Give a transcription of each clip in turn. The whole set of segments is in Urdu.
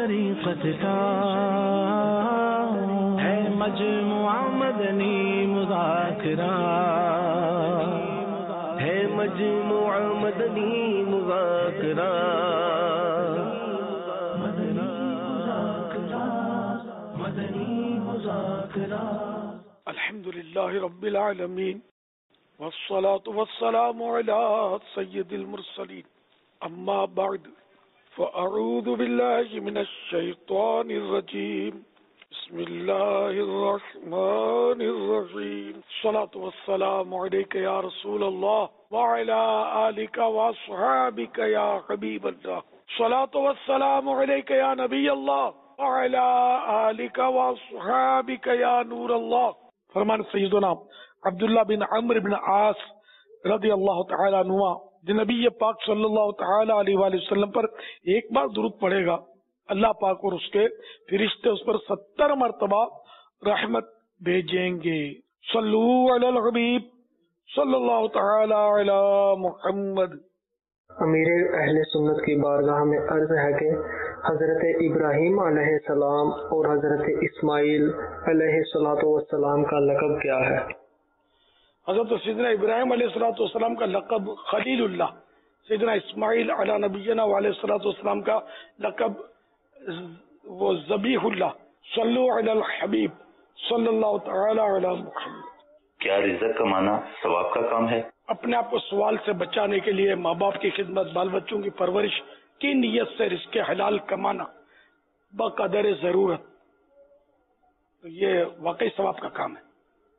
طریقت کا ہے مجموعہ مدنی مذاکرہ، ہے مجموعہ مدنی مذاکرہ، مدنی مذاکرہ۔ الحمدللہ رب العالمین والصلاة والسلام على سید المرسلین، اما بعد فأعوذ باللہ من الشیطان الرجیم، بسم اللہ الرحمن الرحیم، الصلاة والسلام علیک یا رسول اللہ وعلى آلک واصحابک یا حبیب اللہ، الصلاة والسلام علیک یا نبی اللہ وعلى آلک واصحابک یا نور اللہ۔ فرمان سیدنا عبداللہ بن عمرو بن عاص رضی اللہ تعالیٰ عنہ جو نبی پاک صلی اللہ تعالیٰ علیہ وآلہ وسلم پر ایک بار درود پڑھے گا، اللہ پاک اور اس کے فرشتے اس پر 70 مرتبہ رحمت بھیجیں گے۔ صلو علی الحبیب صلی اللہ تعالیٰ علی محمد۔ امیر اہل سنت کی بارگاہ میں عرض ہے کہ حضرت ابراہیم علیہ السلام اور حضرت اسماعیل علیہ السلام کا لقب کیا ہے؟ حضرت سیدنا ابراہیم علیہ السلام کا لقب خلیل اللہ، سیدنا اسماعیل علی نبینا علیہ السلام کا لقب وہ ذبیح اللہ۔ صلو علی الحبیب صلی اللہ تعالی علی محمد۔ کیا رزق کمانا ثواب کا کام ہے؟ اپنے آپ کو سوال سے بچانے کے لیے ماں باپ کی خدمت، بال بچوں کی پرورش کی نیت سے رزق حلال کمانا بقدر ضرورت، تو یہ واقعی ثواب کا کام ہے۔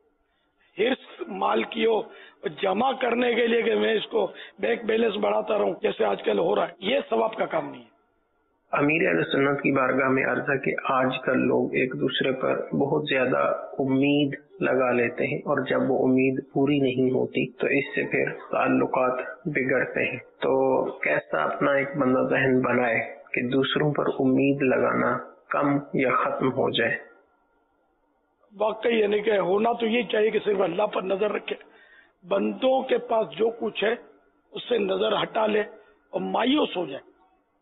حرص مال کی ہو جمع کرنے کے لیے کہ میں اس کو بینک بیلنس بڑھاتا رہوں جیسے آج کل ہو رہا ہے، یہ ثواب کا کام نہیں ہے۔ امیر اہل سنت کی بارگاہ میں عرض ہے کہ آج کل لوگ ایک دوسرے پر بہت زیادہ امید لگا لیتے ہیں، اور جب وہ امید پوری نہیں ہوتی تو اس سے پھر تعلقات بگڑتے ہیں۔ تو کیسا اپنا ایک بندہ ذہن بنائے کہ دوسروں پر امید لگانا کم یا ختم ہو جائے؟ واقعی یعنی کہ ہونا تو یہ چاہیے کہ صرف اللہ پر نظر رکھے، بندوں کے پاس جو کچھ ہے اس سے نظر ہٹا لے اور مایوس ہو جائے،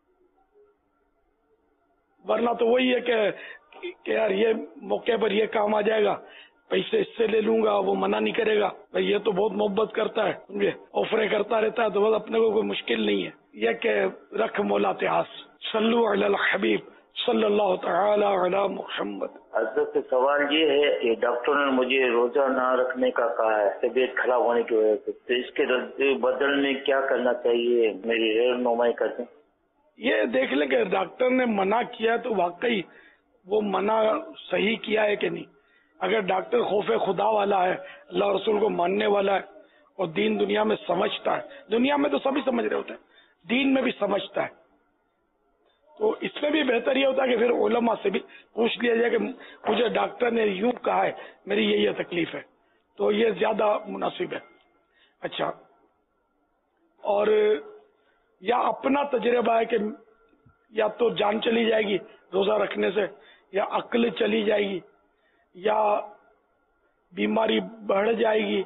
ورنہ تو وہی ہے کہ یار یہ موقع پر یہ کام آ جائے گا، پیسے اس سے لے لوں گا، وہ منع نہیں کرے گا، بھائی یہ تو بہت محبت کرتا ہے، سمجھے آفریں کرتا رہتا ہے، تو بس اپنے کو کوئی مشکل نہیں ہے، یہ کہ رکھ مولا تحاس۔ صلو علی الحبیب صلی اللہ تعالی علی محمد۔ حضرت سوال یہ ہے کہ ڈاکٹر نے مجھے روزہ نہ رکھنے کا کہا ہے طبیعت خراب ہونے کی وجہ سے، تو اس کے بدل میں کیا کرنا چاہیے؟ میری رہنمائی کر دیں۔ یہ دیکھ لیں کہ ڈاکٹر نے منع کیا تو واقعی وہ منع صحیح کیا ہے کہ نہیں۔ اگر ڈاکٹر خوف خدا والا ہے، اللہ رسول کو ماننے والا ہے اور دین دنیا میں سمجھتا ہے، دنیا میں تو سبھی سمجھ رہے ہوتے ہیں، دین میں بھی سمجھتا ہے، تو اس میں بھی بہتر یہ ہوتا ہے کہ پھر علماء سے بھی پوچھ لیا جائے کہ مجھے ڈاکٹر نے یوں کہا ہے، میری یہ تکلیف ہے، تو یہ زیادہ مناسب ہے۔ اچھا، اور یا اپنا تجربہ ہے کہ یا تو جان چلی جائے گی روزہ رکھنے سے، یا عقل چلی جائے گی، یا بیماری بڑھ جائے گی،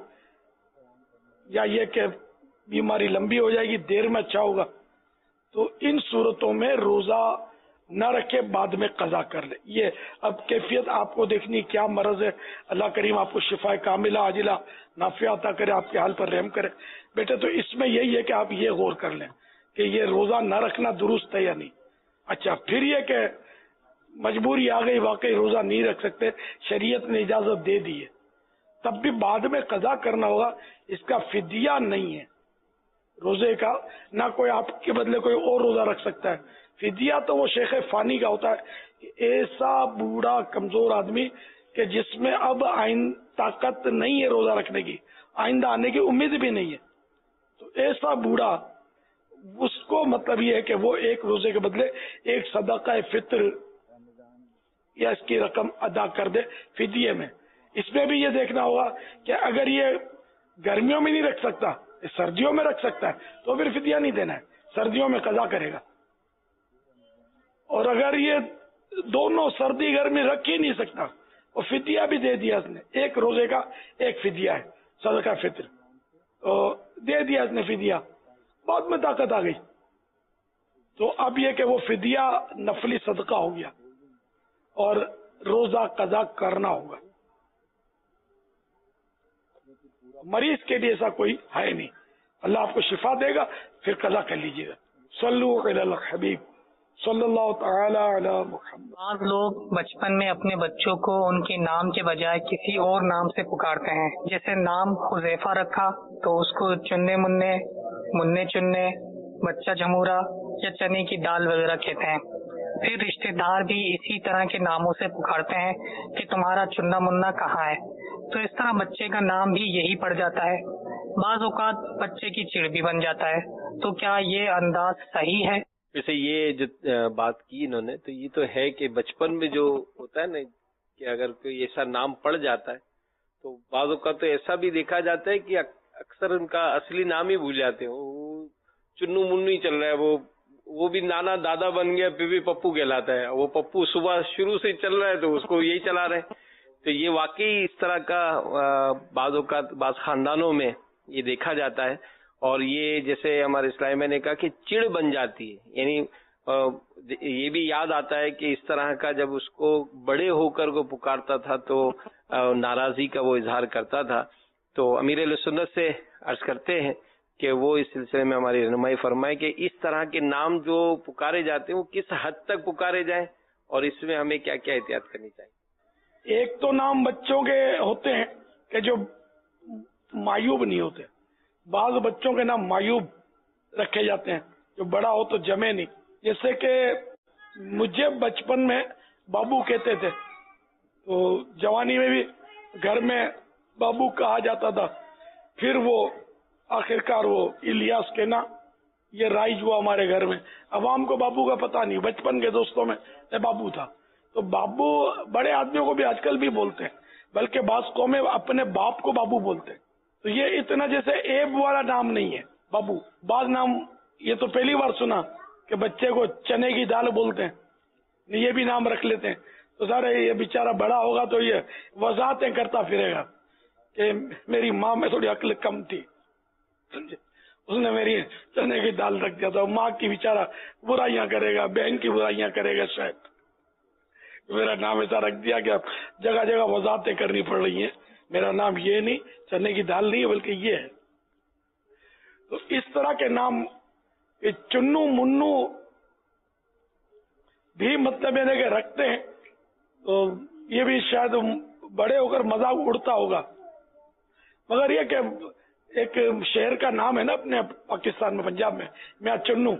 یا یہ کہ بیماری لمبی ہو جائے گی، دیر میں اچھا ہوگا، تو ان صورتوں میں روزہ نہ رکھے، بعد میں قضا کر لے۔ یہ اب کیفیت آپ کو دیکھنی کیا مرض ہے، اللہ کریم آپ کو شفا کاملہ عاجلہ نافعہ عطا کرے، آپ کے حال پر رحم کرے۔ بیٹے تو اس میں یہی ہے کہ آپ یہ غور کر لیں کہ یہ روزہ نہ رکھنا درست ہے یا نہیں۔ اچھا، پھر یہ کہ مجبوری آ گئی، واقعی روزہ نہیں رکھ سکتے، شریعت نے اجازت دے دی ہے، تب بھی بعد میں قضا کرنا ہوگا، اس کا فدیہ نہیں ہے روزے کا، نہ کوئی آپ کے بدلے کوئی اور روزہ رکھ سکتا ہے۔ فدیہ تو وہ شیخ فانی کا ہوتا ہے کہ ایسا بوڑھا کمزور آدمی کہ جس میں اب طاقت نہیں ہے روزہ رکھنے کی، آئندہ آنے کی امید بھی نہیں ہے، تو ایسا بوڑھا، اس کو مطلب یہ ہے کہ وہ ایک روزے کے بدلے ایک صدقہ فطر یا اس کی رقم ادا کر دے فدیے میں۔ اس میں بھی یہ دیکھنا ہوگا کہ اگر یہ گرمیوں میں نہیں رکھ سکتا، سردیوں میں رکھ سکتا ہے، تو پھر فدیہ نہیں دینا ہے، سردیوں میں قضا کرے گا۔ اور اگر یہ دونوں سردی گرمی رکھ ہی نہیں سکتا اور فدیہ بھی دے دیا اس نے، ایک روزے کا ایک فدیہ ہے صدقہ فطر، دے دیا اس نے فدیہ، بعد میں طاقت آ گئی تو اب یہ کہ وہ فدیہ نفلی صدقہ ہو گیا اور روزہ قضا کرنا ہوگا. مریض کے لیے ایسا کوئی ہے نہیں. اللہ آپ کو شفا دے گا, پھر قضا کر لیجیے گا. صلو علی الحبیب صلی اللہ تعالی علی محمد. بعض لوگ بچپن میں اپنے بچوں کو ان کے نام کے بجائے کسی اور نام سے پکارتے ہیں. جیسے نام حذیفہ رکھا تو اس کو چننے مننے چننے, بچہ جھمورا یا چنے کی دال وغیرہ کہتے ہیں. پھر رشتہ دار بھی اسی طرح کے ناموں سے پکارتے ہیں کہ تمہارا چننا منا کہاں ہے. تو اس طرح بچے کا نام بھی یہی پڑ جاتا ہے. بعض اوقات بچے کی چڑ بھی بن جاتا ہے. تو کیا یہ انداز صحیح ہے؟ ویسے یہ جو بات کی انہوں نے, تو یہ تو ہے کہ بچپن میں جو ہوتا ہے نا کہ اگر کوئی ایسا نام پڑ جاتا ہے تو بعض اوقات تو ایسا بھی دیکھا جاتا ہے کہ اکثر ان کا اصلی نام ہی بھول جاتے ہیں. وہ چنو منو ہی چل رہا ہے, وہ بھی نانا دادا بن گیا پھر بھی پپو کہلاتا ہے. وہ پپو صبح شروع سے چل رہا ہے تو اس کو یہی چلا رہے ہیں. تو یہ واقعی اس طرح کا بعض اوقات بعض خاندانوں میں یہ دیکھا جاتا ہے. اور یہ جیسے ہمارے اسلام میں نے کہا کہ چڑ بن جاتی ہے, یعنی یہ بھی یاد آتا ہے کہ اس طرح کا جب اس کو بڑے ہو کر کو پکارتا تھا تو ناراضی کا وہ اظہار کرتا تھا. تو امیر اہل سنت سے عرض کرتے ہیں کہ وہ اس سلسلے میں ہماری رہنمائی فرمائے کہ اس طرح کے نام جو پکارے جاتے ہیں وہ کس حد تک پکارے جائیں اور اس میں ہمیں کیا کیا احتیاط کرنی چاہیے. ایک تو نام بچوں کے ہوتے ہیں کہ جو معیوب نہیں ہوتے. بعض بچوں کے نام معیوب رکھے جاتے ہیں جو بڑا ہو تو جمے نہیں. جیسے کہ مجھے بچپن میں بابو کہتے تھے, تو جوانی میں بھی گھر میں بابو کہا جاتا تھا. پھر وہ آخرکار وہ الیاس کہنا یہ رائج ہوا ہمارے گھر میں. عوام کو بابو کا پتہ نہیں, بچپن کے دوستوں میں بابو تھا. تو بابو بڑے آدمیوں کو بھی آج کل بھی بولتے ہیں, بلکہ بعض قومیں اپنے باپ کو بابو بولتے ہیں. تو یہ اتنا جیسے ایب والا نام نہیں ہے بابو. بعض نام یہ تو پہلی بار سنا کہ بچے کو چنے کی دال بولتے ہیں, یہ بھی نام رکھ لیتے ہیں. تو سارے یہ بیچارہ بڑا ہوگا تو یہ وضاحتیں کرتا پھرے گا کہ میری ماں میں تھوڑی عقل کم تھی, اس نے میری چنے کی دال رکھ دیا تھا. ماں کی بیچارہ برائیاں کرے گا, بہن کی برائیاں کرے گا. شاید میرا نام ایسا رکھ دیا کہ جگہ جگہ وضاحتیں کرنی پڑ رہی ہیں. میرا نام یہ نہیں, چنے کی دال نہیں ہے, بلکہ یہ ہے. تو اس طرح کے نام چنو منو بھی مطلب یہ کہ رکھتے ہیں, تو یہ بھی شاید بڑے ہو کر مذاق اڑتا ہوگا. مگر یہ کہ ایک شہر کا نام ہے نا اپنے پاکستان میں, پنجاب میں, میاں چنو,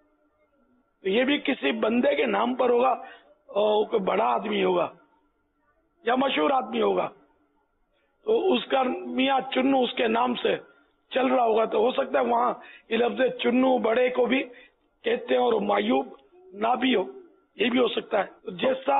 تو یہ بھی کسی بندے کے نام پر ہوگا, اور کوئی بڑا آدمی ہوگا یا مشہور آدمی ہوگا, تو اس کا میاں چنو اس کے نام سے چل رہا ہوگا. تو ہو سکتا ہے وہاں یہ لفظ چنو بڑے کو بھی کہتے ہیں اور معیوب نہ بھی ہو, یہ بھی ہو سکتا ہے. جیسا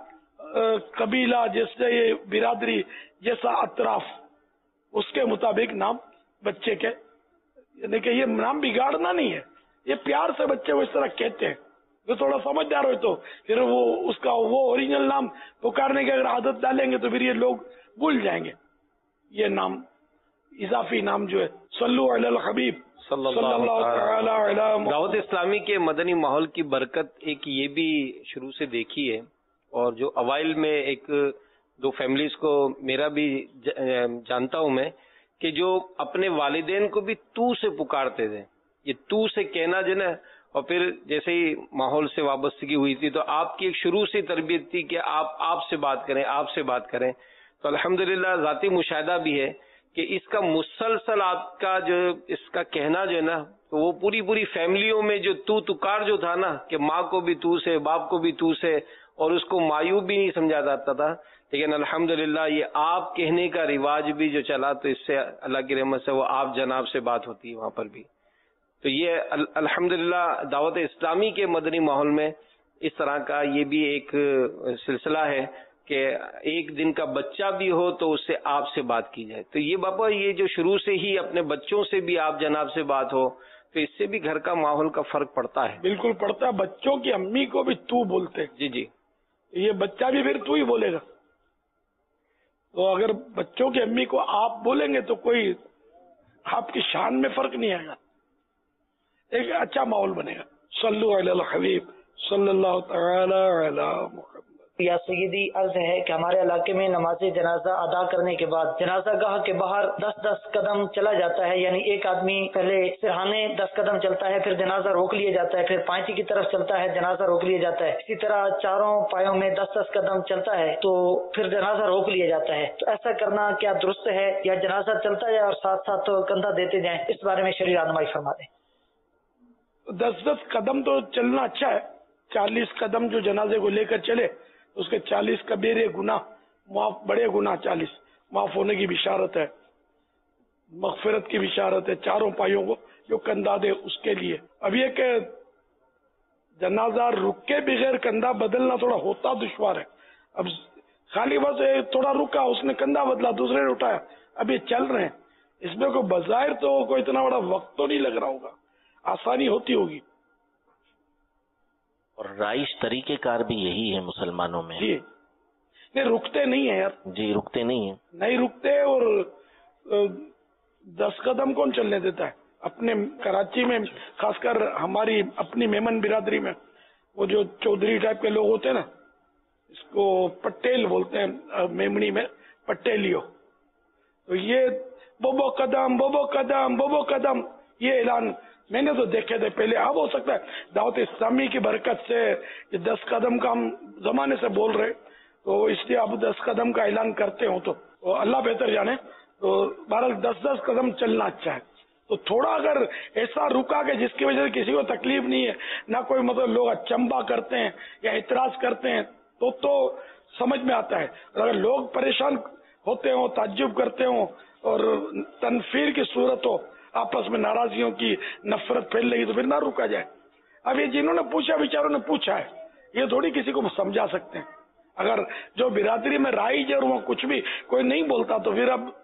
قبیلہ, جیسے یہ برادری, جیسا اطراف, اس کے مطابق نام بچے کے, یعنی کہ یہ نام بگاڑنا نہیں ہے, یہ پیار سے بچے کو اس طرح کہتے ہیں. جو تھوڑا سمجھدار ہو تو پھر وہ اس کا وہ اوریجنل نام پکارنے کی اگر عادت ڈالیں گے تو پھر یہ لوگ بھول جائیں گے. یہ نام اضافی نام جو ہے صلو علی الحبیب صلی اللہ تعالی علی. دعوت اسلامی کے مدنی ماحول کی برکت ایک یہ بھی شروع سے دیکھی ہے, اور جو اوائل میں ایک دو فیملیز کو میرا بھی جانتا ہوں میں, کہ جو اپنے والدین کو بھی تو سے پکارتے تھے. یہ تو سے کہنا جو نا, اور پھر جیسے ہی ماحول سے وابستگی ہوئی تھی تو آپ کی ایک شروع سے تربیت تھی کہ آپ سے بات کریں, آپ سے بات کریں. تو الحمدللہ ذاتی مشاہدہ بھی ہے کہ اس کا مسلسل آپ کا جو اس کا کہنا جو ہے نا, تو وہ پوری فیملیوں میں جو تو تکار جو تھا نا, کہ ماں کو بھی تو سے, باپ کو بھی تو سے, اور اس کو معیوب بھی نہیں سمجھا جاتا تھا. لیکن الحمدللہ یہ آپ کہنے کا رواج بھی جو چلا, تو اس سے اللہ کی رحمت سے وہ آپ جناب سے بات ہوتی ہے وہاں پر بھی. تو یہ الحمدللہ دعوت اسلامی کے مدنی ماحول میں اس طرح کا یہ بھی ایک سلسلہ ہے کہ ایک دن کا بچہ بھی ہو تو اس سے آپ سے بات کی جائے. تو یہ بابا یہ جو شروع سے ہی اپنے بچوں سے بھی آپ جناب سے بات ہو, تو اس سے بھی گھر کا ماحول کا فرق پڑتا ہے. بالکل پڑتا ہے. بچوں کی امی کو بھی تو بولتے. جی یہ بچہ بھی پھر تو ہی بولے گا. تو اگر بچوں کی امی کو آپ بولیں گے تو کوئی آپ کی شان میں فرق نہیں آئے گا, ایک اچھا ماحول بنے گا. صلو علی الحبیب صلی اللہ تعالی علی محمد۔ یا سیدی، عرض ہے کہ ہمارے علاقے میں نماز جنازہ ادا کرنے کے بعد جنازہ گاہ کے باہر 10 قدم چلا جاتا ہے، یعنی ایک آدمی پہلے سرہانے 10 قدم چلتا ہے، پھر جنازہ روک لیا جاتا ہے، پھر پائچی کی طرف چلتا ہے، جنازہ روک لیا جاتا ہے، اسی طرح چاروں پایوں میں 10 قدم چلتا ہے تو پھر جنازہ روک لیا جاتا ہے۔ تو ایسا کرنا کیا درست ہے یا جنازہ چلتا جائے اور ساتھ ساتھ کندھا دیتے جائیں؟ اس بارے میں شرعی رہنمائی فرما دیں۔ 10 قدم تو چلنا اچھا ہے، 40 قدم جو جنازے کو لے کر چلے اس کے 40 کبیرے گناہ معاف، بڑے گناہ 40 معاف ہونے کی بشارت ہے، مغفرت کی بشارت ہے۔ چاروں پائیوں کو جو کندھا دے اس کے لیے۔ اب یہ کہ جنازہ رک کے بغیر کندھا بدلنا تھوڑا ہوتا دشوار ہے۔ اب خالی بس تھوڑا رکا، اس نے کندھا بدلا، دوسرے نے اٹھایا، اب یہ چل رہے ہیں، اس میں کوئی بظاہر تو کوئی اتنا بڑا وقت تو نہیں لگ رہا ہوگا، آسانی ہوتی ہوگی۔ اور رائج طریقہ کار بھی یہی ہے مسلمانوں میں۔ جی نہیں، رکتے نہیں ہیں یار، جی رکتے نہیں ہیں، نہیں رکتے۔ اور 10 قدم کون چلنے دیتا ہے؟ اپنے کراچی میں خاص کر ہماری اپنی میمن برادری میں وہ جو چودھری ٹائپ کے لوگ ہوتے ہیں نا، اس کو پٹیل بولتے ہیں میمنی میں، پٹیلیو، تو یہ بوبو قدم بوبو قدم بوبو قدم، یہ اعلان میں نے تو دیکھے تھے پہلے۔ اب ہو سکتا ہے دعوت اسلامی کی برکت سے یہ 10 قدم کا ہم زمانے سے بول رہے، تو اس لیے اب 10 قدم کا اعلان کرتے ہوں تو اللہ بہتر جانے۔ تو بہرحال 10 قدم چلنا اچھا ہے۔ تو تھوڑا اگر ایسا رکا کہ جس کی وجہ سے کسی کو تکلیف نہیں ہے، نہ کوئی مطلب لوگ اچمبا کرتے ہیں یا اعتراض کرتے ہیں، تو سمجھ میں آتا ہے۔ اور اگر لوگ پریشان ہوتے ہوں، تعجب کرتے ہوں اور تنفیر کی صورت ہو، آپس میں ناراضیوں کی نفرت پھیل رہی، تو پھر نہ رکا جائے۔ اب یہ جنہوں نے پوچھا بیچاروں نے پوچھا ہے، یہ تھوڑی کسی کو سمجھا سکتے ہیں۔ اگر جو برادری میں رائج ہے اور وہ کچھ بھی کوئی نہیں بولتا تو پھر اب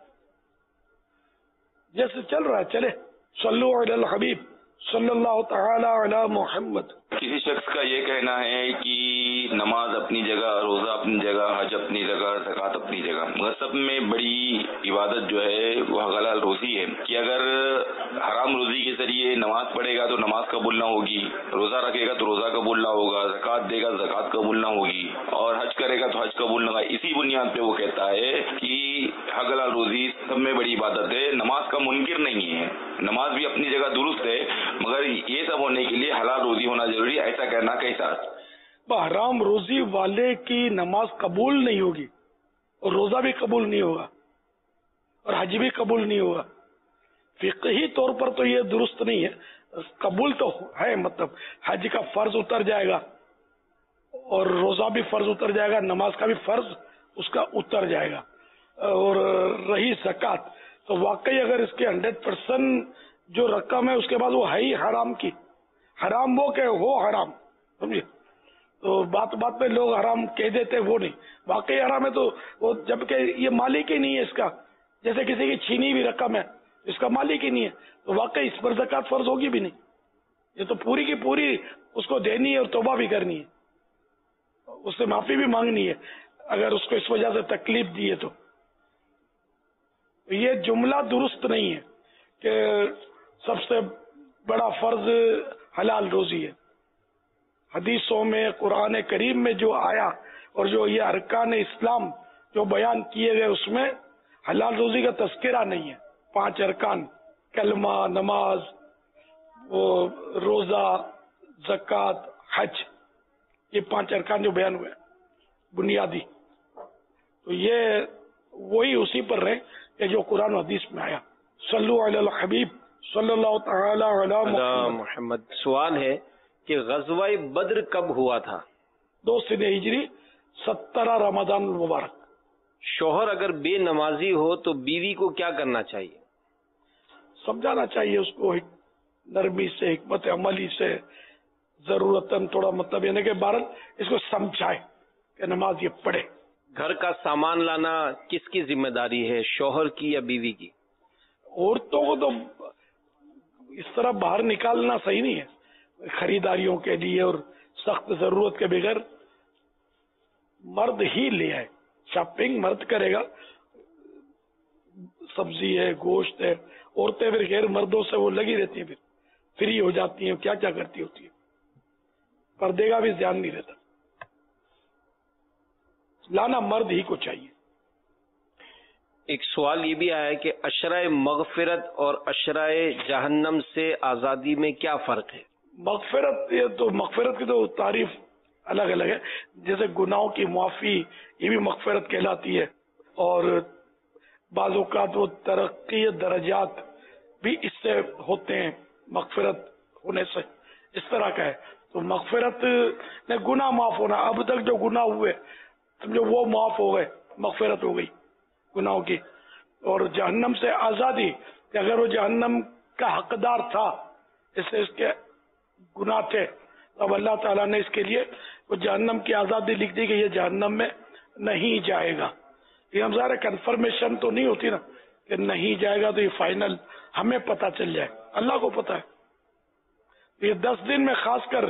جیسے چل رہا ہے چلے۔ صلو علی الحبیب صلی اللہ تعالی علی محمد۔ کسی شخص کا یہ کہنا ہے کہ نماز اپنی جگہ، روزہ اپنی جگہ، حج اپنی جگہ، زکوٰۃ اپنی جگہ، مگر سب میں بڑی عبادت جو ہے وہ حلال روزی ہے، کہ اگر حرام روزی کے ذریعے نماز پڑھے گا تو نماز قبول نہ ہوگی، روزہ رکھے گا تو روزہ قبول نہ ہوگا، زکوٰۃ دے گا زکوٰۃ قبول نہ ہوگی، اور حج کرے گا تو حج قبول نہ ہوگا۔ اسی بنیاد پہ وہ کہتا ہے کہ حلال روزی سب میں بڑی عبادت ہے، نماز کا منکر نہیں ہے، نماز بھی اپنی جگہ درست ہے، مگر یہ سب ہونے کے لیے حلال روزی ہونا ضروری ہے۔ ایسا کہنا کیسا؟ حرام روزی والے کی نماز قبول نہیں ہوگی اور روزہ بھی قبول نہیں ہوگا اور حج بھی قبول نہیں ہوگا۔ فقہی طور پر تو یہ درست نہیں ہے، قبول تو ہے، مطلب حج کا فرض اتر جائے گا اور روزہ بھی فرض اتر جائے گا، نماز کا بھی فرض اس کا اتر جائے گا۔ اور رہی زکوٰۃ تو واقعی اگر اس کے 100% جو رقم ہے اس کے بعد وہ ہے ہی حرام کی، حرام وہ کہ ہو حرام، سمجھے؟ تو بات بات پہ لوگ حرام کہہ دیتے، وہ نہیں، واقعی حرام ہے تو وہ، جبکہ یہ مالک ہی نہیں ہے اس کا، جیسے کسی کی چھینی بھی رقم ہے اس کا مالک ہی نہیں ہے، تو واقعی اس پر زکوٰۃ فرض ہوگی بھی نہیں، یہ تو پوری کی پوری اس کو دینی ہے اور توبہ بھی کرنی ہے، اس سے معافی بھی مانگنی ہے اگر اس کو اس وجہ سے تکلیف دی ہے تو۔ یہ جملہ درست نہیں ہے کہ سب سے بڑا فرض حلال روزی ہے۔ حدیثوں میں، قرآن کریم میں جو آیا اور جو یہ ارکان اسلام جو بیان کیے گئے اس میں حلال روزی کا تذکرہ نہیں ہے۔ 5 ارکان، کلمہ، نماز، وہ روزہ، زکوٰۃ، حج، یہ 5 ارکان جو بیان ہوئے بنیادی، تو یہ وہی اسی پر رہے کہ جو قرآن و حدیث میں آیا۔ صلو علی الحبیب صلی اللہ تعالی علی محمد۔ سوال ہے کہ غزوہ بدر کب ہوا تھا؟ 2 سن ہجری 17 رمضان المبارک۔ شوہر اگر بے نمازی ہو تو بیوی کو کیا کرنا چاہیے؟ سمجھانا چاہیے اس کو نرمی سے، حکمت عملی سے، ضرورتاً تھوڑا مطلب یعنی کہ بہرحال اس کو سمجھائے کہ نماز یہ پڑھے۔ گھر کا سامان لانا کس کی ذمہ داری ہے، شوہر کی یا بیوی کی؟ عورتوں کو تو اس طرح باہر نکالنا صحیح نہیں ہے خریداریوں کے لیے، اور سخت ضرورت کے بغیر مرد ہی لے آئے، شاپنگ مرد کرے گا، سبزی ہے، گوشت ہے، عورتیں پھر غیر مردوں سے وہ لگی رہتی ہیں، پھر فری ہو جاتی ہیں، کیا کیا کرتی ہوتی ہیں۔ پردے کا بھی دھیان نہیں رہتا. لانا مرد ہی کو چاہیے. ایک سوال یہ بھی آیا ہے کہ عشرۂ مغفرت اور عشرۂ جہنم سے آزادی میں کیا فرق ہے؟ مغفرت، یہ تو مغفرت کی تو تعریف الگ الگ ہے. جیسے گناہوں کی معافی یہ بھی مغفرت کہلاتی ہے، اور بعض اوقات وہ ترقی درجات بھی اس سے ہوتے ہیں مغفرت ہونے سے، اس طرح کا ہے. تو مغفرت نے گناہ معاف ہونا، اب تک جو گناہ ہوئے سمجھو وہ معاف ہو گئے، مغفرت ہو گئی گناہوں کی. اور جہنم سے آزادی کہ اگر وہ جہنم کا حقدار تھا، اس سے اس کے گناہ تھے، اب اللہ تعالیٰ نے اس کے لیے وہ جہنم کی آزادی لکھ دی کہ یہ جہنم میں نہیں جائے گا. یہ ہم ظاہر کنفرمیشن تو نہیں ہوتی نا کہ نہیں جائے گا تو یہ فائنل ہمیں پتہ چل جائے، اللہ کو پتہ ہے. یہ 10 دن میں خاص کر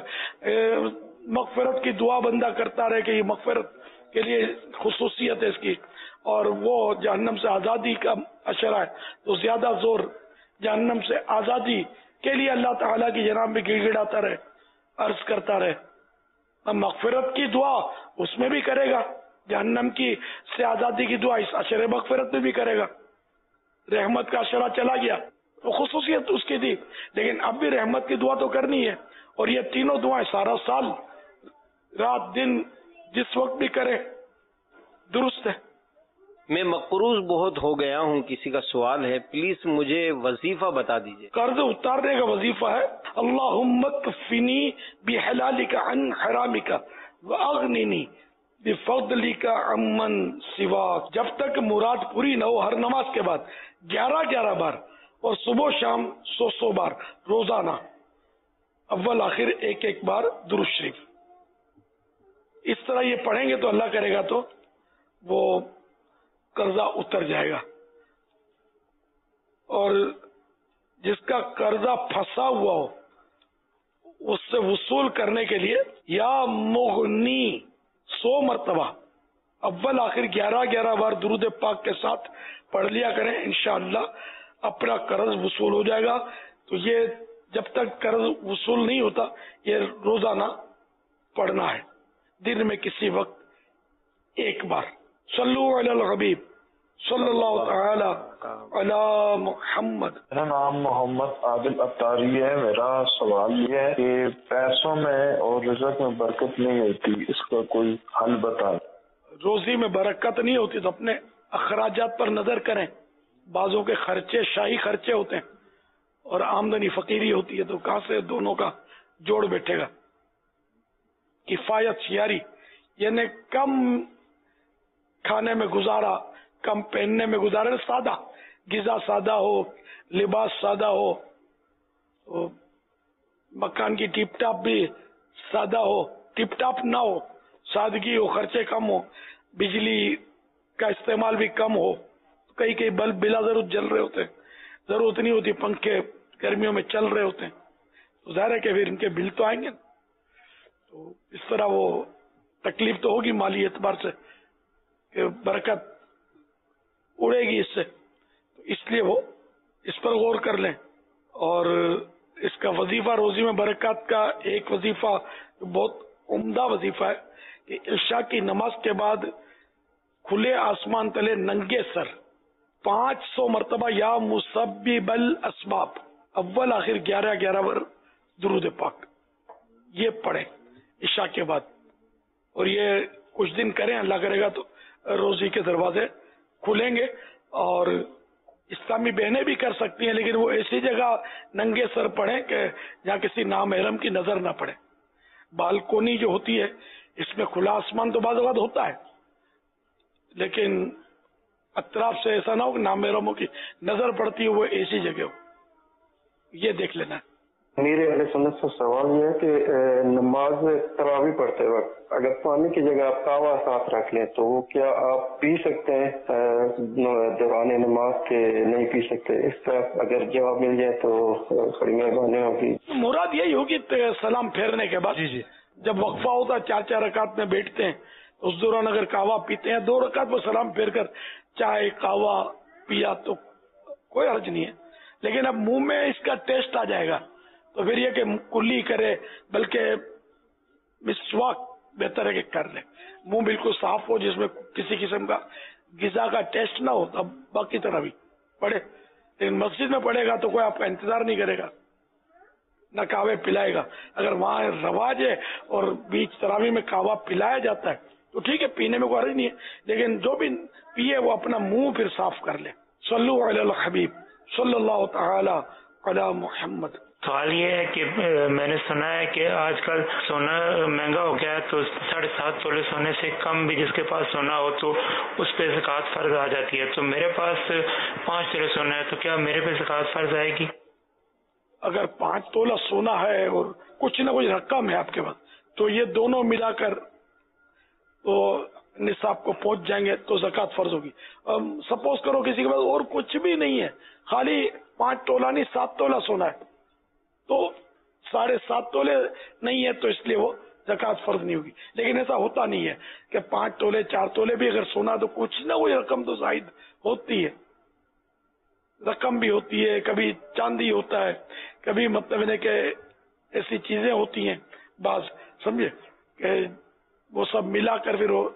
مغفرت کی دعا بندہ کرتا رہے کہ یہ مغفرت کے لیے خصوصیت ہے اس کی، اور وہ جہنم سے آزادی کا اشرہ ہے تو زیادہ زور جہنم سے آزادی کے لیے اللہ تعالیٰ کی جناب میں گڑ گڑاتا رہے، عرض کرتا رہے. اب مغفرت کی دعا اس میں بھی کرے گا، جہنم کی سے آزادی کی دعا اس اشرہ مغفرت میں بھی کرے گا. رحمت کا اشرہ چلا گیا تو خصوصیت اس کی تھی، لیکن اب بھی رحمت کی دعا تو کرنی ہے. اور یہ تینوں دعائیں سارا سال رات دن جس وقت بھی کرے درست ہے. میں مقروض بہت ہو گیا ہوں، کسی کا سوال ہے، پلیز مجھے وظیفہ بتا دیجیے. قرض اتارنے کا وظیفہ ہے اللہم اکفنی بحلالک عن حرامک واغننی بفضلک عمن سواک. جب تک مراد پوری نہ ہو ہر نماز کے بعد 11 بار اور صبح و شام 100 بار روزانہ، اول آخر ایک بار درود شریف. اس طرح یہ پڑھیں گے تو اللہ کرے گا تو وہ قرضہ اتر جائے گا. اور جس کا قرضہ پھنسا ہوا ہو اس سے وصول کرنے کے لیے یا مغنی 100 مرتبہ اول آخر 11 بار درود پاک کے ساتھ پڑھ لیا کریں، انشاءاللہ اپنا قرض وصول ہو جائے گا. تو یہ جب تک قرض وصول نہیں ہوتا یہ روزانہ پڑھنا ہے، دن میں کسی وقت ایک بار. صلو علی الحبیب صلی اللہ تعالی علی محمد. میرا نام محمد عادل اتاری ہے. میرا سوال یہ ہے کہ پیسوں میں اور رزق میں برکت نہیں ہوتی، اس کا کوئی حل بتا. روزی میں برکت نہیں ہوتی تو اپنے اخراجات پر نظر کریں. بعضوں کے خرچے شاہی خرچے ہوتے ہیں اور آمدنی فقیری ہوتی ہے، تو کہاں سے دونوں کا جوڑ بیٹھے گا. کفایت شیاری یعنی کم کھانے میں گزارا، کم پہننے میں گزارا، سادہ غذا سادہ ہو، لباس سادہ ہو، مکان کی ٹپ ٹاپ بھی سادہ ہو، ٹپ ٹاپ نہ ہو، سادگی ہو، خرچے کم ہو، بجلی کا استعمال بھی کم ہو. کئی بلب بلا ضرورت جل رہے ہوتے ہیں، ضرورت نہیں ہوتی، پنکھے گرمیوں میں چل رہے ہوتے ہیں، تو ظاہر ہے کہ پھر ان کے بل تو آئیں گے. تو اس طرح وہ تکلیف تو ہوگی مالی اعتبار سے کہ برکت اڑے گی اس سے. تو اس لیے وہ اس پر غور کر لیں. اور اس کا وظیفہ روزی میں برکات کا ایک وظیفہ بہت عمدہ وظیفہ ہے کہ عشاء کی نماز کے بعد کھلے آسمان تلے ننگے سر 500 مرتبہ یا مسبب الاسباب اول آخر 11 بار درود پاک یہ پڑھیں عشاء کے بعد. اور یہ کچھ دن کریں، اللہ کرے گا تو روزی کے دروازے کھلیں گے. اور اسلامی بہنیں بھی کر سکتی ہیں، لیکن وہ ایسی جگہ ننگے سر پڑھیں کہ جہاں کسی نامحرم کی نظر نہ پڑے. بالکونی جو ہوتی ہے اس میں کھلا آسمان تو بعض اوقات ہوتا ہے، لیکن اطراف سے ایسا نہ ہو کہ نامحرموں کی نظر پڑتی ہے، وہ ایسی جگہ ہو. یہ دیکھ لینا ہے. میرے اہل سنت سے سوال یہ ہے کہ نماز میں تراویح پڑھتے وقت اگر پانی کی جگہ آپ قہوہ ساتھ رکھ لیں تو وہ کیا آپ پی سکتے ہیں دوران نماز کے نہیں پی سکتے؟ اس کا اگر جواب مل جائے تو بڑی مہربانی ہوگی. مراد یہی ہوگی سلام پھیرنے کے بعد جب وقفہ ہوتا ہے 4 رکعت میں بیٹھتے ہیں، اس دوران اگر قہوہ پیتے ہیں 2 رکعت میں سلام پھیر کر چائے قہوہ پیا تو کوئی حرج نہیں ہے. لیکن اب منہ میں اس کا ٹیسٹ آ جائے گا تو پھر یہ کہ کلی کرے، بلکہ مسواک بہتر ہے کہ کر لیں. منہ بالکل صاف ہو جس میں کسی قسم کا غذا کا ٹیسٹ نہ ہو تب باقی طرح بھی پڑھے. لیکن مسجد میں پڑھے گا تو کوئی آپ کا انتظار نہیں کرے گا نہ کعوے پلائے گا. اگر وہاں رواج ہے اور بیچ تراویح میں کعوہ پلایا جاتا ہے تو ٹھیک ہے, پینے میں کوئی حرج نہیں ہے, لیکن جو بھی پیے وہ اپنا منہ پھر صاف کر لے. صلو علی الحبیب صلی اللہ تعالی علی محمد. سوال یہ ہے کہ میں نے سنا ہے کہ آج کل سونا مہنگا ہو گیا ہے تو 7.5 تولے سونے سے کم بھی جس کے پاس سونا ہو تو اس پہ زکوٰۃ فرض آ جاتی ہے. تو میرے پاس 5 تولے سونا ہے تو کیا میرے پہ زکوٰۃ فرض آئے گی؟ اگر 5 تولہ سونا ہے اور کچھ نہ کچھ رقم ہے آپ کے پاس تو یہ دونوں ملا کر تو نصاب کو پہنچ جائیں گے تو زکوٰۃ فرض ہوگی. سپوز کرو کسی کے پاس اور کچھ بھی نہیں ہے, خالی 5 تولہ نہیں 7 تولہ سونا ہے تو 7.5 تولے نہیں ہے تو اس لیے وہ زکوٰۃ فرض نہیں ہوگی. لیکن ایسا ہوتا نہیں ہے کہ 5 تولے 4 تولے بھی اگر سونا تو کچھ نہ کوئی رقم تو زائد ہوتی ہے, رقم بھی ہوتی ہے, کبھی چاندی ہوتا ہے, کبھی مطلب ہے کہ ایسی چیزیں ہوتی ہیں بعض, سمجھے کہ وہ سب ملا کر پھر وہ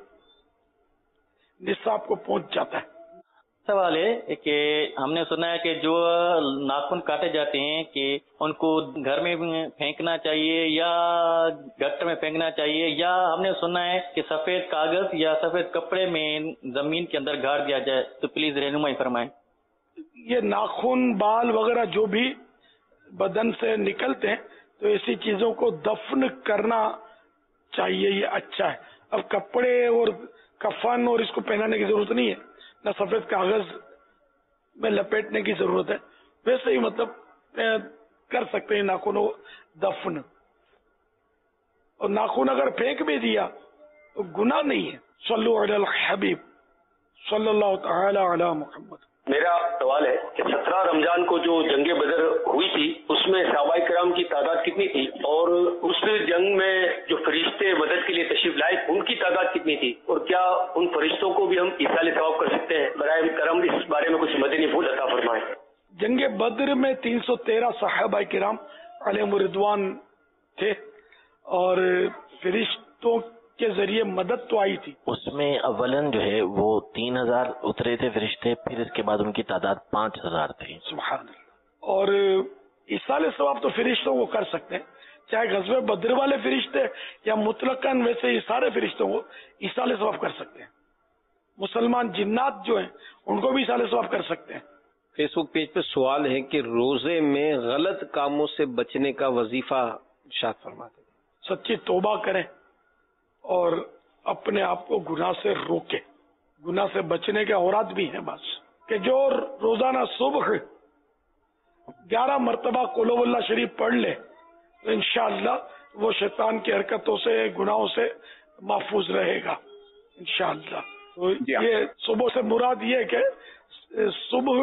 نصاب کو پہنچ جاتا ہے. سوال ہے کہ ہم نے سنا ہے کہ جو ناخن کاٹے جاتے ہیں کہ ان کو گھر میں پھینکنا چاہیے یا گٹر میں پھینکنا چاہیے, یا ہم نے سنا ہے کہ سفید کاغذ یا سفید کپڑے میں زمین کے اندر گاڑ دیا جائے, تو پلیز رہنمائی فرمائیں. یہ ناخن بال وغیرہ جو بھی بدن سے نکلتے ہیں تو ایسی چیزوں کو دفن کرنا چاہیے, یہ اچھا ہے. اب کپڑے اور کفن اور اس کو پہنانے کی ضرورت نہیں ہے, نہ سفید کاغذ میں لپیٹنے کی ضرورت ہے, ویسے ہی مطلب کر سکتے ہیں ناخنوں دفن. اور ناخن اگر پھینک بھی دیا تو گناہ نہیں ہے. صلو علی الحبیب صلی اللہ تعالی علی محمد. میرا سوال ہے کہ 17 رمضان کو جو جنگ بدر ہوئی تھی اس میں صحابہ کرام کی تعداد کتنی تھی, اور اس جنگ میں جو فرشتے مدد کے لیے تشریف لائے ان کی تعداد کتنی تھی, اور کیا ان فرشتوں کو بھی ہم ایصال ثواب کر سکتے ہیں؟ برائے کرم اس بارے میں کچھ مدنی پھول عطا فرمائیں. جنگ بدر میں 313 صحابہ کرام علیہم رضوان تھے اور فرشتوں کے ذریعے مدد تو آئی تھی. اس میں اولن جو ہے وہ 3000 اترے تھے فرشتے, پھر اس کے بعد ان کی تعداد 5000 تھی. سبحان اللہ. اور ایصال ثواب تو فرشتوں کو کر سکتے ہیں, چاہے غزوہ بدر والے فرشتے یا مطلقاً ویسے ہی سارے فرشتوں کو ایصال ثواب کر سکتے ہیں. مسلمان جنات جو ہیں ان کو بھی ایصال ثواب کر سکتے ہیں. فیس بک پیج پہ سوال ہے کہ روزے میں غلط کاموں سے بچنے کا وظیفہ ارشاد فرماتے ہیں. سچی توبہ کریں اور اپنے آپ کو گناہ سے روکے. گناہ سے بچنے کے اورات بھی ہیں بس, کہ جو روزانہ صبح 11 مرتبہ قل هو اللہ شریف پڑھ لے تو انشاءاللہ وہ شیطان کی حرکتوں سے گناہوں سے محفوظ رہے گا انشاءاللہ. تو یہ صبح سے مراد یہ کہ صبح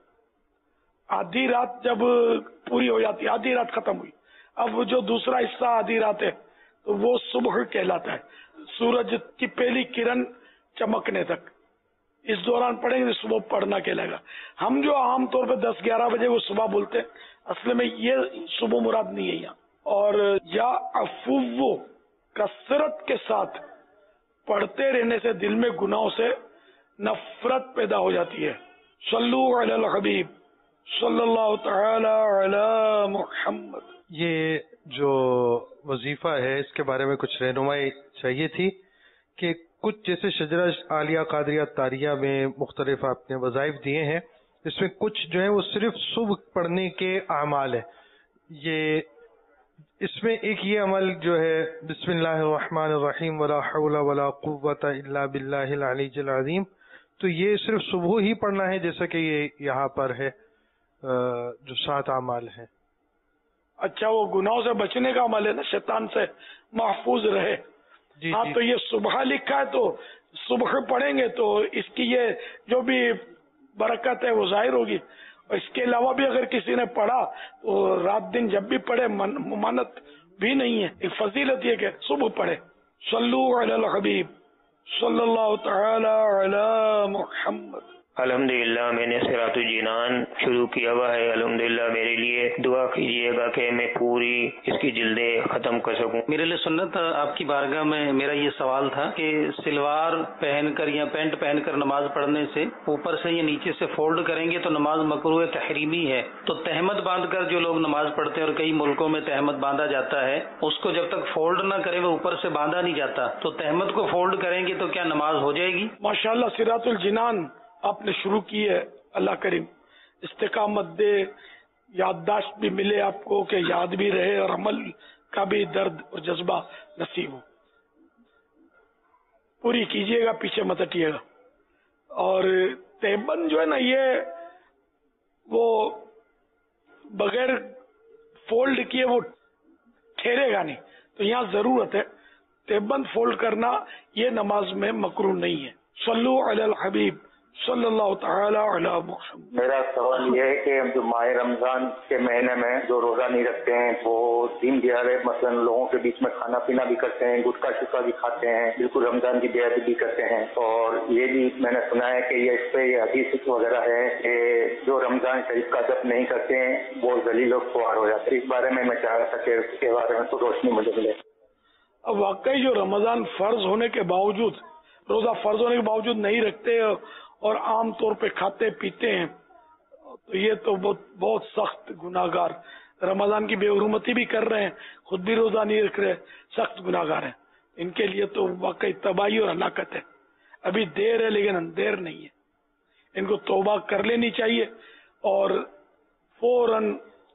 آدھی رات جب پوری ہو جاتی, آدھی رات ختم ہوئی, اب جو دوسرا حصہ آدھی رات ہے تو وہ صبح کہلاتا ہے, سورج کی پہلی کرن چمکنے تک. اس دوران پڑھیں گے صبح پڑھنا کہلائے گا. ہم جو عام طور پہ 10-11 بجے وہ صبح بولتے ہیں, اصل میں یہ صبح مراد نہیں ہے یہاں. اور یا عفو کثرت کے ساتھ پڑھتے رہنے سے دل میں گناہوں سے نفرت پیدا ہو جاتی ہے. صلو علی الحبیب صلی اللہ تعالی علی محمد. یہ جو وظیفہ ہے اس کے بارے میں کچھ رہنمائی چاہیے تھی کہ کچھ جیسے شجرہ عالیہ قادریہ طاریہ میں مختلف آپ نے وظائف دیے ہیں, اس میں کچھ جو ہے وہ صرف صبح پڑھنے کے اعمال ہیں. یہ اس میں ایک یہ عمل جو ہے بسم اللہ الرحمن الرحیم ولا حول ولا قوت الا باللہ العلی العظیم, تو یہ صرف صبح ہی پڑھنا ہے جیسا کہ یہ یہاں پر ہے جو 7 اعمال ہیں. اچھا, وہ گناہوں سے بچنے کا عمل ہے نا, شیطان سے محفوظ رہے. ہاں تو یہ صبح لکھا ہے تو صبح پڑھیں گے تو اس کی یہ جو بھی برکت ہے وہ ظاہر ہوگی. اور اس کے علاوہ بھی اگر کسی نے پڑھا تو رات دن جب بھی پڑھے ممانت بھی نہیں ہے, ایک فضیلت یہ کہ صبح پڑھے. صلو علی الحبیب صلی اللہ تعالی علی محمد. الحمدللہ میں نے صراط الجنان شروع کیا ہوا ہے. الحمدللہ میرے لیے دعا کیجیے گا کہ میں پوری اس کی جلدیں ختم کر سکوں. میرے لیے سنت آپ کی بارگاہ میں میرا یہ سوال تھا کہ سلوار پہن کر یا پینٹ پہن کر نماز پڑھنے سے اوپر سے یا نیچے سے فولڈ کریں گے تو نماز مکروہ تحریمی ہے. تو تہمت باندھ کر جو لوگ نماز پڑھتے ہیں اور کئی ملکوں میں تہمت باندھا جاتا ہے اس کو جب تک فولڈ نہ کرے وہ اوپر سے باندھا نہیں جاتا. تو تہمت کو فولڈ کریں گے تو کیا نماز ہو جائے گی؟ ماشاءاللہ صراط الجنان آپ نے شروع کی ہے. اللہ کریم استقامت دے, یادداشت بھی ملے آپ کو کہ یاد بھی رہے اور عمل کا بھی درد اور جذبہ نصیب ہو. پوری کیجیے گا, پیچھے مت ہٹیے گا. اور تہبند جو ہے نا یہ وہ بغیر فولڈ کیے وہ ٹھہرے گا نہیں, تو یہاں ضرورت ہے تہبند فولڈ کرنا. یہ نماز میں مکروہ نہیں ہے. صلو علی الحبیب صلی اللہ تعالی علی محمد. میرا سوال یہ ہے کہ جو ماہ رمضان کے مہینے میں جو روزہ نہیں رکھتے ہیں وہ دن دیہڑے مثلا لوگوں کے بیچ میں کھانا پینا بھی کرتے ہیں, گٹکا شکا بھی کھاتے ہیں, بالکل رمضان کی بے ادبی بھی کرتے ہیں. اور یہ بھی میں نے سنا ہے کہ یہ اس پہ یہ حدیث وغیرہ ہے کہ جو رمضان شریف کا ادب نہیں کرتے ہیں وہ ذلیل و خوار ہو جاتے ہیں. اس بارے میں چاہ رہا تھا کہ اس کے بارے میں تو روشنی مجھے ملے. اب واقعی جو رمضان فرض ہونے کے باوجود, روزہ فرض ہونے کے باوجود نہیں رکھتے اور عام طور پہ کھاتے پیتے ہیں تو یہ تو بہت سخت گناہگار, رمضان کی بے حرمتی بھی کر رہے ہیں, خود بھی روزہ نہیں رکھ رہے, سخت گناہگار ہیں. ان کے لیے تو واقعی تباہی اور ہلاکت ہے. ابھی دیر ہے لیکن اندھیر نہیں ہے. ان کو توبہ کر لینی چاہیے اور فوراً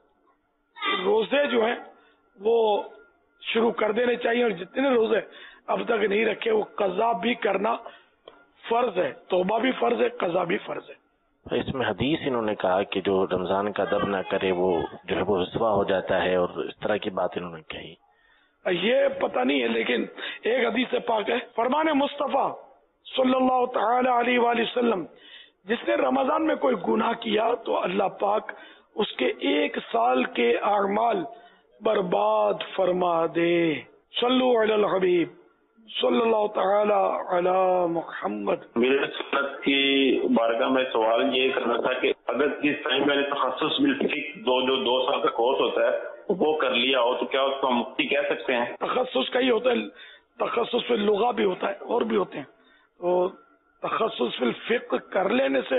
روزے جو ہیں وہ شروع کر دینے چاہیے. اور جتنے روزے اب تک نہیں رکھے وہ قضا بھی کرنا فرض ہے. توبہ بھی فرض ہے, قضا بھی فرض ہے. اس میں حدیث انہوں نے کہا کہ جو رمضان کا ادب نہ کرے وہ جو ہے وہ رسوا ہو جاتا ہے, اور اس طرح کی بات انہوں نے کہی. یہ پتہ نہیں ہے لیکن ایک حدیث پاک ہے, فرمان مصطفیٰ صلی اللہ تعالی علیہ وآلہ وسلم, جس نے رمضان میں کوئی گناہ کیا تو اللہ پاک اس کے 1 سال کے اعمال برباد فرما دے. صلو علی الحبیب صلی اللہ تعالی علی محمد. میرے سنت کی بارگاہ میں سوال یہ کرنا تھا کہ اگر کس ٹائم میں نے تخصص بالفقہ جو 2 سال کا کورس ہوتا ہے وہ کر لیا ہو تو کیا اس کو مفتی کہہ سکتے ہیں؟ تخصص کا ہی ہوتا ہے, تخصص فی اللغہ بھی ہوتا ہے اور بھی ہوتے ہیں. تو تخصص فی الفقہ کر لینے سے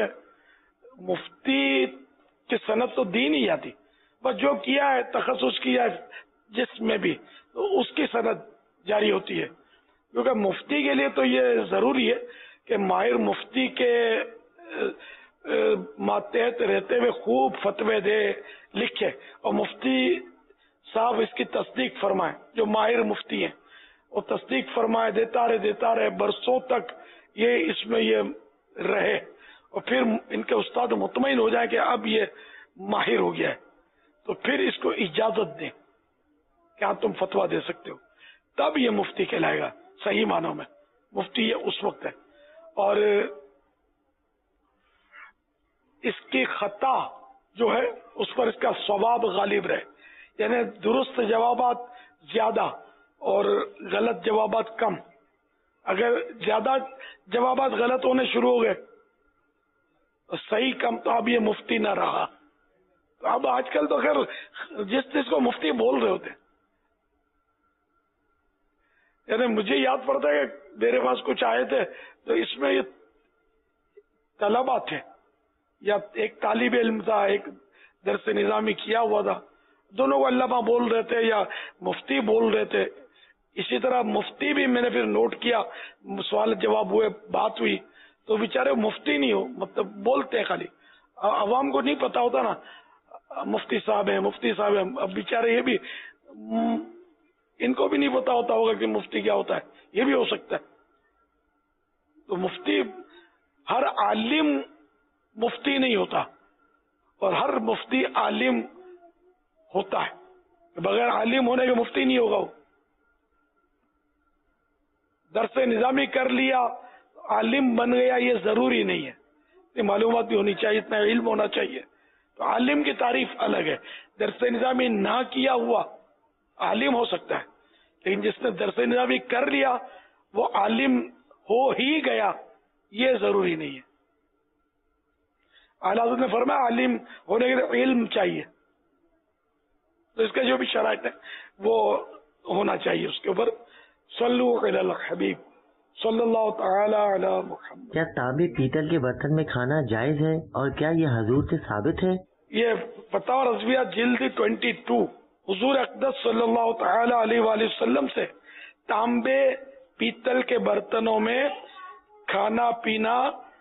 مفتی کی سند تو دی نہیں جاتی, بس جو کیا ہے تخصص کیا ہے جس میں بھی تو اس کی سند جاری ہوتی ہے. کیونکہ مفتی کے لیے تو یہ ضروری ہے کہ ماہر مفتی کے ماتحت رہتے ہوئے خوب فتوے دے, لکھے, اور مفتی صاحب اس کی تصدیق فرمائے. جو ماہر مفتی ہیں وہ تصدیق فرمائے, دیتا رہے برسوں تک یہ اس میں یہ رہے, اور پھر ان کے استاد مطمئن ہو جائیں کہ اب یہ ماہر ہو گیا ہے, تو پھر اس کو اجازت دیں کہ ہاں تم فتویٰ دے سکتے ہو, تب یہ مفتی کہلائے گا. صحیح معنوں میں مفتی یہ اس وقت ہے. اور اس کی خطا جو ہے اس پر اس کا ثواب غالب رہے, یعنی درست جوابات زیادہ اور غلط جوابات کم. اگر زیادہ جوابات غلط ہونے شروع ہو گئے صحیح کم, تو اب یہ مفتی نہ رہا. تو اب آج کل تو خیر جس کو مفتی بول رہے ہوتے ہیں, یعنی مجھے یاد پڑتا ہے کہ میرے پاس کچھ آئے تھے تو اس میں یہ طلبہ تھے یا ایک طالب علم تھا, ایک درس نظامی کیا ہوا تھا, دونوں کو علامہ بول رہے تھے یا مفتی بول رہے تھے. اسی طرح مفتی بھی میں نے پھر نوٹ کیا, سوال جواب ہوئے, بات ہوئی, تو بیچارے مفتی نہیں ہو, مطلب بولتے ہیں خالی, عوام کو نہیں پتا ہوتا نا مفتی صاحب ہیں مفتی صاحب ہیں. اب بیچارے یہ بھی ان کو بھی نہیں پتا ہوتا ہوگا کہ مفتی کیا ہوتا ہے, یہ بھی ہو سکتا ہے. تو مفتی, ہر عالم مفتی نہیں ہوتا اور ہر مفتی عالم ہوتا ہے, بغیر عالم ہونے کے مفتی نہیں ہوگا. وہ درس نظامی کر لیا عالم بن گیا یہ ضروری نہیں ہے, اتنی معلومات بھی ہونی چاہیے, اتنا علم ہونا چاہیے. تو عالم کی تعریف الگ ہے, درس نظامی نہ کیا ہوا عالم ہو سکتا ہے, لیکن جس نے درس نظامی کر لیا وہ عالم ہو ہی گیا یہ ضروری نہیں ہے. اعلیٰ حضرت نے فرمایا عالم ہونے کے لیے علم چاہیے، تو اس کے جو بھی شرائط ہیں وہ ہونا چاہیے اس کے اوپر. صلو علی الحبیب صلی اللہ تعالی علی محمد. کیا تانبے پیتل کے برتن میں کھانا جائز ہے اور کیا یہ حضور سے ثابت ہے؟ یہ فتاوی رضویہ جلد 22 حضور اقدس صلی اللہ تعالی علیہ وآلہ وسلم سے تانبے پیتل کے برتنوں میں کھانا پینا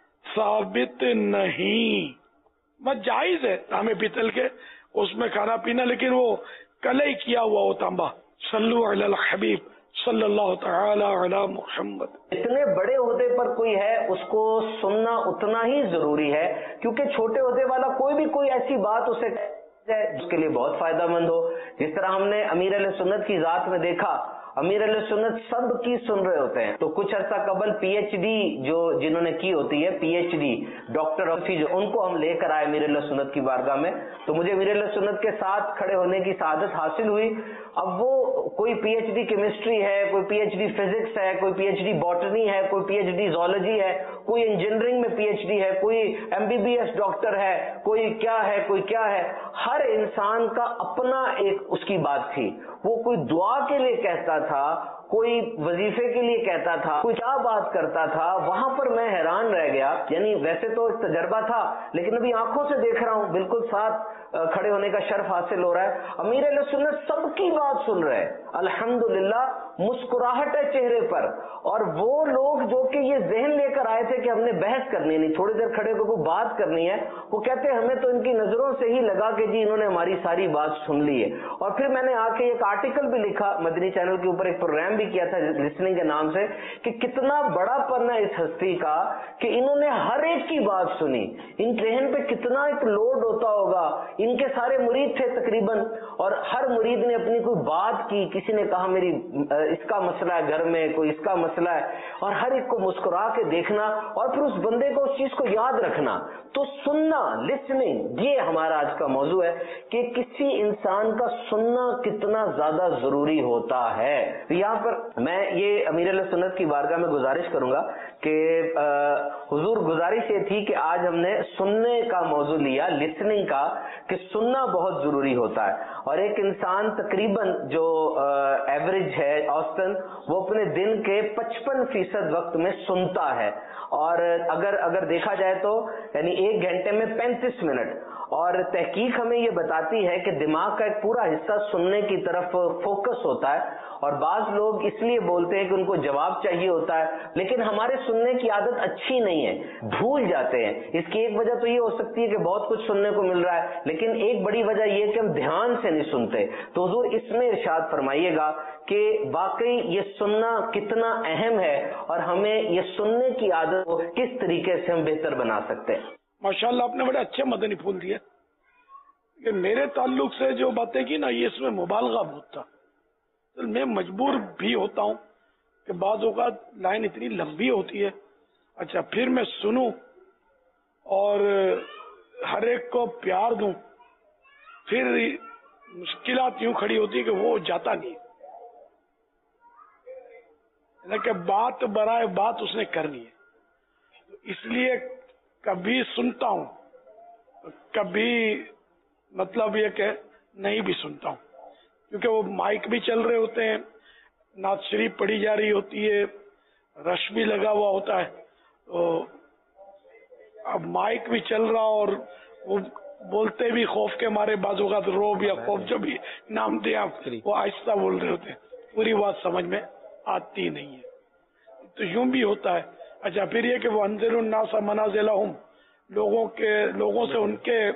ثابت نہیں. بس جائز ہے تانبے پیتل کے اس میں کھانا پینا، لیکن وہ کلئی کیا ہوا وہ تانبا. صلو علی الحبیب صلی اللہ تعالی علی محمد. اتنے بڑے عہدے پر کوئی ہے اس کو سننا اتنا ہی ضروری ہے، کیونکہ چھوٹے عہدے والا کوئی ایسی بات اسے اس کے لیے بہت فائدہ مند ہو. جس طرح ہم نے امیر علیہ سنت کی ذات میں دیکھا، امیر علیہ سنت سب کی سن رہے ہوتے ہیں. تو کچھ عرصہ قبل پی ایچ ڈی جنہوں نے کی ہوتی ہے، پی ایچ ڈی ڈاکٹر ان کو ہم لے کر آئے امیر علیہ سنت کی بارگاہ میں، تو مجھے امیر علیہ سنت کے ساتھ کھڑے ہونے کی سعادت حاصل ہوئی. اب وہ کوئی پی ایچ ڈی کیمسٹری ہے، کوئی پی ایچ ڈی فزکس ہے، کوئی پی ایچ ڈی باٹنی ہے، کوئی پی ایچ ڈی زولوجی ہے، کوئی انجینئرنگ میں پی ایچ ڈی ہے، کوئی M B B S doctor ہے، کوئی کیا ہے کوئی کیا ہے. ہر انسان کا اپنا ایک اس کی بات تھی. وہ کوئی دعا کے لیے کہتا تھا، کوئی وظیفے کے لیے کہتا تھا، کوئی کیا بات کرتا تھا. وہاں پر میں حیران رہ گیا. یعنی ویسے تو تجربہ تھا، لیکن ابھی آنکھوں سے دیکھ رہا ہوں، بالکل ساتھ کھڑے ہونے کا شرف حاصل ہو رہا ہے. امیر علیہ سنت سب کی بات سن رہے، الحمدللہ مسکراہٹ ہے چہرے پر. اور وہ لوگ جو کہ یہ ذہن لے کر آئے تھے کہ ہم نے بحث کرنی نہیں، تھوڑی دیر کھڑے ہو کوئی بات کرنی ہے، وہ کہتے ہیں ہمیں تو ان کی نظروں سے ہی لگا کہ جی انہوں نے ہماری ساری بات سن لی ہے. اور پھر میں نے آ کے ایک آرٹیکل بھی لکھا، مدنی چینل کے اوپر ایک پروگرام بھی کیا تھا لسننگ کے نام سے، کہ کتنا بڑا پن ہے اس ہستی کا کہ انہوں نے ہر ایک کی بات سنی. ان ذہن پہ کتنا ایک لوڈ ہوتا ہوگا. ان کے سارے مرید تھے تقریباً، اور ہر مرید نے اپنی کوئی بات کی. کسی نے کہا میری اس کا مسئلہ ہے گھر میں، کوئی اس کا مسئلہ ہے، اور ہر ایک کو مسکرا کے دیکھنا اور پھر اس بندے کو اس چیز کو یاد رکھنا. تو سننا، لسننگ، یہ ہمارا آج کا موضوع ہے کہ کسی انسان کا سننا کتنا زیادہ ضروری ہوتا ہے. یہاں پر میں یہ امیر علیہ سنت کی بارگاہ میں گزارش کروں گا کہ حضور گزارش یہ تھی کہ آج ہم نے سننے کا موضوع لیا، لسننگ کا، کہ سننا بہت ضروری ہوتا ہے. اور ایک انسان تقریباً جو ایوریج ہے اوسطاً، وہ اپنے دن کے 55% وقت میں سنتا ہے. اور اگر دیکھا جائے تو یعنی 1 گھنٹے میں 35 منٹ. اور تحقیق ہمیں یہ بتاتی ہے کہ دماغ کا ایک پورا حصہ سننے کی طرف فوکس ہوتا ہے. اور بعض لوگ اس لیے بولتے ہیں کہ ان کو جواب چاہیے ہوتا ہے، لیکن ہمارے سننے کی عادت اچھی نہیں ہے، بھول جاتے ہیں. اس کی ایک وجہ تو یہ ہو سکتی ہے کہ بہت کچھ سننے کو مل رہا ہے، لیکن ایک بڑی وجہ یہ کہ ہم دھیان سے نہیں سنتے. تو حضور اس میں ارشاد فرمائیے گا کہ واقعی یہ سننا کتنا اہم ہے اور ہمیں یہ سننے کی عادت کو کس طریقے سے ہم بہتر بنا سکتے ہیں. ماشاءاللہ آپ نے بڑے اچھے مدنی پھول دیے. کہ میرے تعلق سے جو باتیں کی نا، یہ اس میں مبالغہ بہت تھا. میں مجبور بھی ہوتا ہوں کہ بعض اوقات لائن اتنی لمبی ہوتی ہے، اچھا پھر میں سنوں اور ہر ایک کو پیار دوں، پھر مشکلات یوں کھڑی ہوتی ہے کہ وہ جاتا نہیں. کہ بات برائے بات اس نے کرنی ہے، اس لیے کبھی سنتا ہوں، کبھی مطلب یہ کہ نہیں بھی سنتا ہوں، کیونکہ وہ مائک بھی چل رہے ہوتے ہیں، نعت شریف پڑھی جا رہی ہوتی ہے، رش بھی لگا ہوا ہوتا ہے. تو اب مائک بھی چل رہا اور وہ بولتے بھی خوف کے مارے، بعض اوقات روب یا خوف جو بھی نام دے آپ، وہ آہستہ بول رہے ہوتے ہیں، پوری بات سمجھ میں آتی نہیں ہے. تو یوں بھی ہوتا ہے. اچھا پھر یہ کہ وہ انذر الناس منازلہم، لوگوں سے ان کے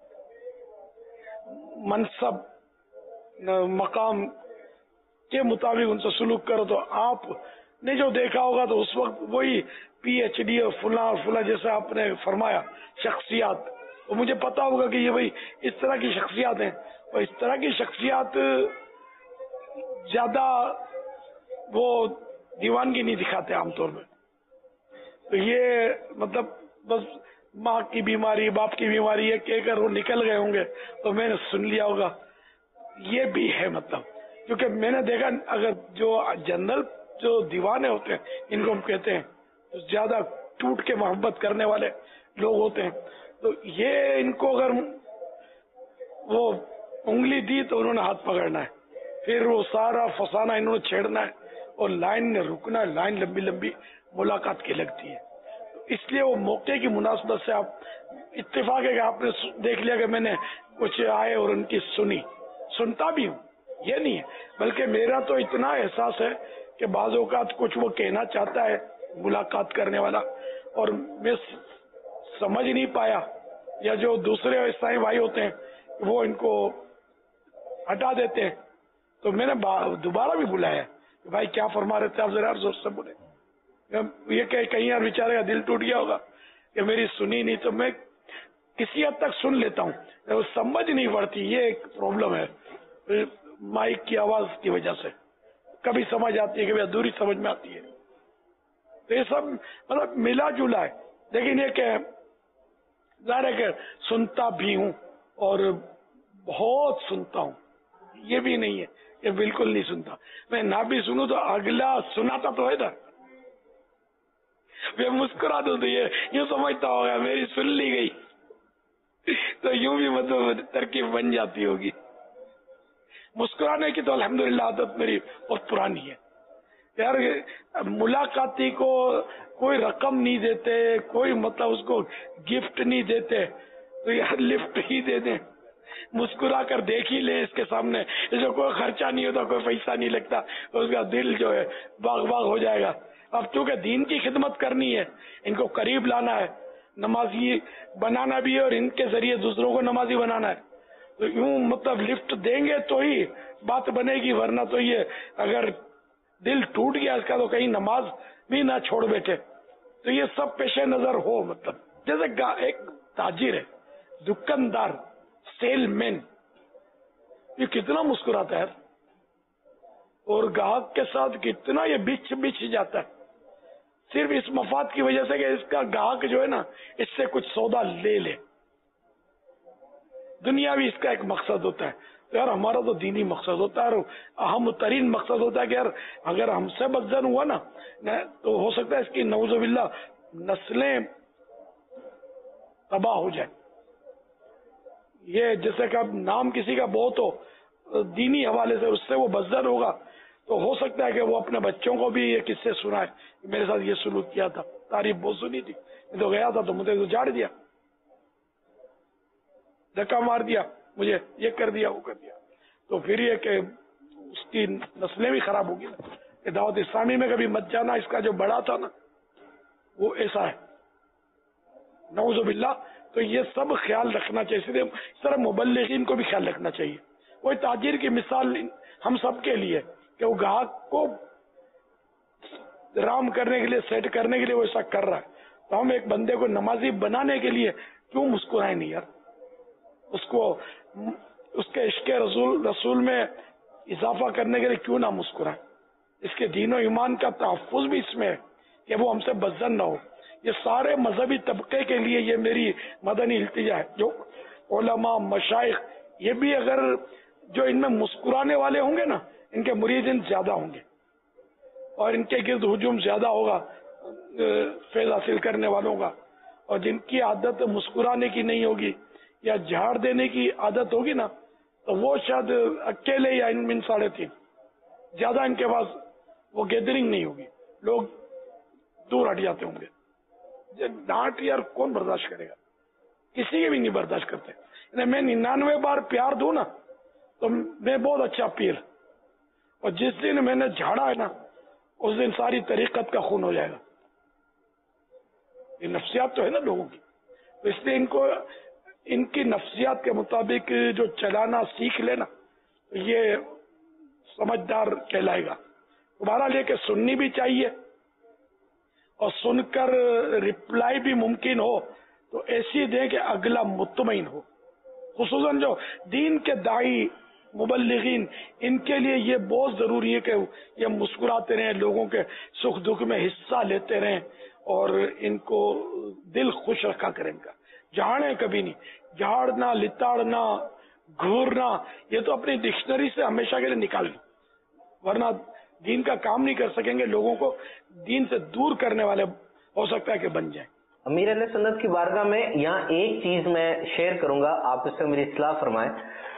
منصب مقام کے مطابق ان سے سلوک کرو. تو آپ نے جو دیکھا ہوگا تو اس وقت وہی پی ایچ ڈی اور فلاں جیسا آپ نے فرمایا شخصیات، تو مجھے پتا ہوگا کہ یہ بھائی اس طرح کی شخصیات ہیں. اور اس طرح کی شخصیات زیادہ وہ دیوانگی نہیں دکھاتے عام طور میں. تو یہ مطلب بس ماں کی بیماری، باپ کی بیماری یہ کہہ کر وہ نکل گئے ہوں گے تو میں نے سن لیا ہوگا. یہ بھی ہے مطلب، کیونکہ میں نے دیکھا اگر جو جنرل جو دیوانے ہوتے ہیں، ان کو ہم کہتے ہیں، زیادہ ٹوٹ کے محبت کرنے والے لوگ ہوتے ہیں، تو یہ ان کو اگر وہ انگلی دی تو انہوں نے ہاتھ پکڑنا ہے، پھر وہ سارا فسانہ انہوں نے چھیڑنا ہے اور لائن نے رکنا ہے، لائن لمبی لمبی ملاقات کی لگتی ہے. اس لیے وہ موقع کی مناسبت سے آپ اتفاق ہے کہ آپ نے دیکھ لیا کہ میں نے کچھ آئے اور ان کی سنتا بھی ہوں، یہ نہیں ہے، بلکہ میرا تو اتنا احساس ہے کہ بعض اوقات کچھ وہ کہنا چاہتا ہے ملاقات کرنے والا اور میں سمجھ نہیں پایا، یا جو دوسرے عیسائی بھائی ہوتے ہیں وہ ان کو ہٹا دیتے ہیں، تو میں نے دوبارہ بھی بلایا کہ بھائی کیا فرما رہے تھے آپ، ذرا زور سے بولے. یہ کہ کہیں یار بیچارے کا دل ٹوٹ گیا ہوگا کہ میری سنی نہیں، تو میں کسی حد تک سن لیتا ہوں، سمجھ نہیں پڑتی، یہ ایک پرابلم ہے مائک کی آواز کی وجہ سے، کبھی سمجھ آتی ہے کبھی ادھوری سمجھ میں آتی ہے. تو یہ سب مطلب ملا جلا ہے، لیکن یہ کہ ظاہر ہے کہ سنتا بھی ہوں اور بہت سنتا ہوں، یہ بھی نہیں ہے کہ بالکل نہیں سنتا. میں نہ بھی سنوں تو اگلا سناتا تو ہے نا، میں مسکرا دوں تو یہ یوں سمجھتا ہوگا میری سن لی گئی، تو یوں بھی مطلب ترکیب بن جاتی ہوگی. مسکرانے کی تو الحمدللہ عادت میری بہت پرانی ہے یار. ملاقاتی کو کوئی رقم نہیں دیتے، کوئی مطلب اس کو گفٹ نہیں دیتے، تو یار لفٹ ہی دے دیں، مسکرا کر دیکھ ہی لے اس کے سامنے، اس کو کوئی خرچہ نہیں ہوتا، کوئی پیسہ نہیں لگتا، اس کا دل جو ہے باغ باغ ہو جائے گا. اب چونکہ دین کی خدمت کرنی ہے، ان کو قریب لانا ہے، نمازی بنانا بھی ہے اور ان کے ذریعے دوسروں کو نمازی بنانا ہے، تو یوں مطلب لفٹ دیں گے تو ہی بات بنے گی، ورنہ تو یہ اگر دل ٹوٹ گیا اس کا تو کہیں نماز بھی نہ چھوڑ بیٹھے. تو یہ سب پیش نظر ہو، مطلب جیسے ایک تاجر ہے، دکاندار، سیل مین، یہ کتنا مسکراتا ہے اور گاہک کے ساتھ کتنا یہ بچ جاتا ہے، صرف اس مفاد کی وجہ سے کہ اس کا گاہک جو ہے نا اس سے کچھ سودا لے لے. دنیا بھی اس کا ایک مقصد ہوتا ہے، تو یار ہمارا تو دینی مقصد ہوتا ہے اور اہم ترین مقصد ہوتا ہے کہ یار اگر ہم سے بدزن ہوا نا تو ہو سکتا ہے اس کی نعوذ باللہ نسلیں تباہ ہو جائیں. یہ جیسے کہ اب نام کسی کا بہت ہو دینی حوالے سے، اس سے وہ بدزن ہوگا تو ہو سکتا ہے کہ وہ اپنے بچوں کو بھی یہ قصے سنائے، میرے ساتھ یہ سلوک کیا تھا، تعریف بہت سنی تھی، میں تو گیا تھا تو مجھے تو جاڑ دیا، دھکا مار دیا، مجھے یہ کر دیا وہ کر دیا. تو پھر یہ کہ اس کی نسلیں بھی خراب ہوگی نا. کہ دعوت اسلامی میں کبھی مت جانا، اس کا جو بڑا تھا نا وہ ایسا ہے، نعوذ باللہ. تو یہ سب خیال رکھنا چاہیے، اس طرح مبلغین کو بھی خیال رکھنا چاہیے. کوئی تاجر کی مثال ہم سب کے لیے کہ وہ گاہک کو رام کرنے کے لیے، سیٹ کرنے کے لیے وہ ایسا کر رہا ہے، تو ہم ایک بندے کو نمازی بنانے کے لیے کیوں مسکرائیں نہیں یار، اس کو اس کے عشق رسول میں اضافہ کرنے کے لیے کیوں نہ مسکرائیں. اس کے دین و ایمان کا تحفظ بھی اس میں ہے کہ وہ ہم سے بدزن نہ ہو. یہ سارے مذہبی طبقے کے لیے یہ میری مدنی التجا ہے. جو علماء، مشائخ، یہ بھی اگر جو ان میں مسکرانے والے ہوں گے نا، ان کے مریدین زیادہ ہوں گے اور ان کے گرد ہجوم زیادہ ہوگا فیض حاصل کرنے والوں کا. اور جن کی عادت مسکرانے کی نہیں ہوگی یا جھاڑ دینے کی عادت ہوگی نا، تو وہ شاید اکیلے یا ان 3.5 زیادہ ان کے پاس وہ گیدرنگ نہیں ہوگی، لوگ دور ہٹ جاتے ہوں گے. ڈانٹ یار کون برداشت کرے گا، کسی کے بھی نہیں برداشت کرتے. میں 99 بار پیار دوں نا تو میں بہت اچھا پیر، اور جس دن میں نے جھاڑا ہے نا اس دن ساری طریقت کا خون ہو جائے گا. یہ نفسیات تو ہے نا لوگوں کی، تو اس لیے ان کو ان کی نفسیات کے مطابق جو چلانا سیکھ لینا یہ سمجھدار کہلائے گا. تمہارا لے کے سننی بھی چاہیے اور سن کر رپلائی بھی ممکن ہو تو ایسی دیں کہ اگلا مطمئن ہو. خصوصاً جو دین کے داعی مبلغین، ان کے لیے یہ بہت ضروری ہے کہ یہ مسکراتے رہیں، لوگوں کے سکھ دکھ میں حصہ لیتے رہیں اور ان کو دل خوش رکھا کریں. ان کا جھاڑیں کبھی نہیں، جھاڑنا، لتاڑنا، گھورنا یہ تو اپنی ڈکشنری سے ہمیشہ کے لیے نکال لیں، ورنہ دین کا کام نہیں کر سکیں گے. لوگوں کو دین سے دور کرنے والے ہو سکتا ہے کہ بن جائیں. امیر اہل سنت کی بارگاہ میں یہاں ایک چیز میں شیئر کروں گا، آپ اس سے میری اصلاح فرمائیں.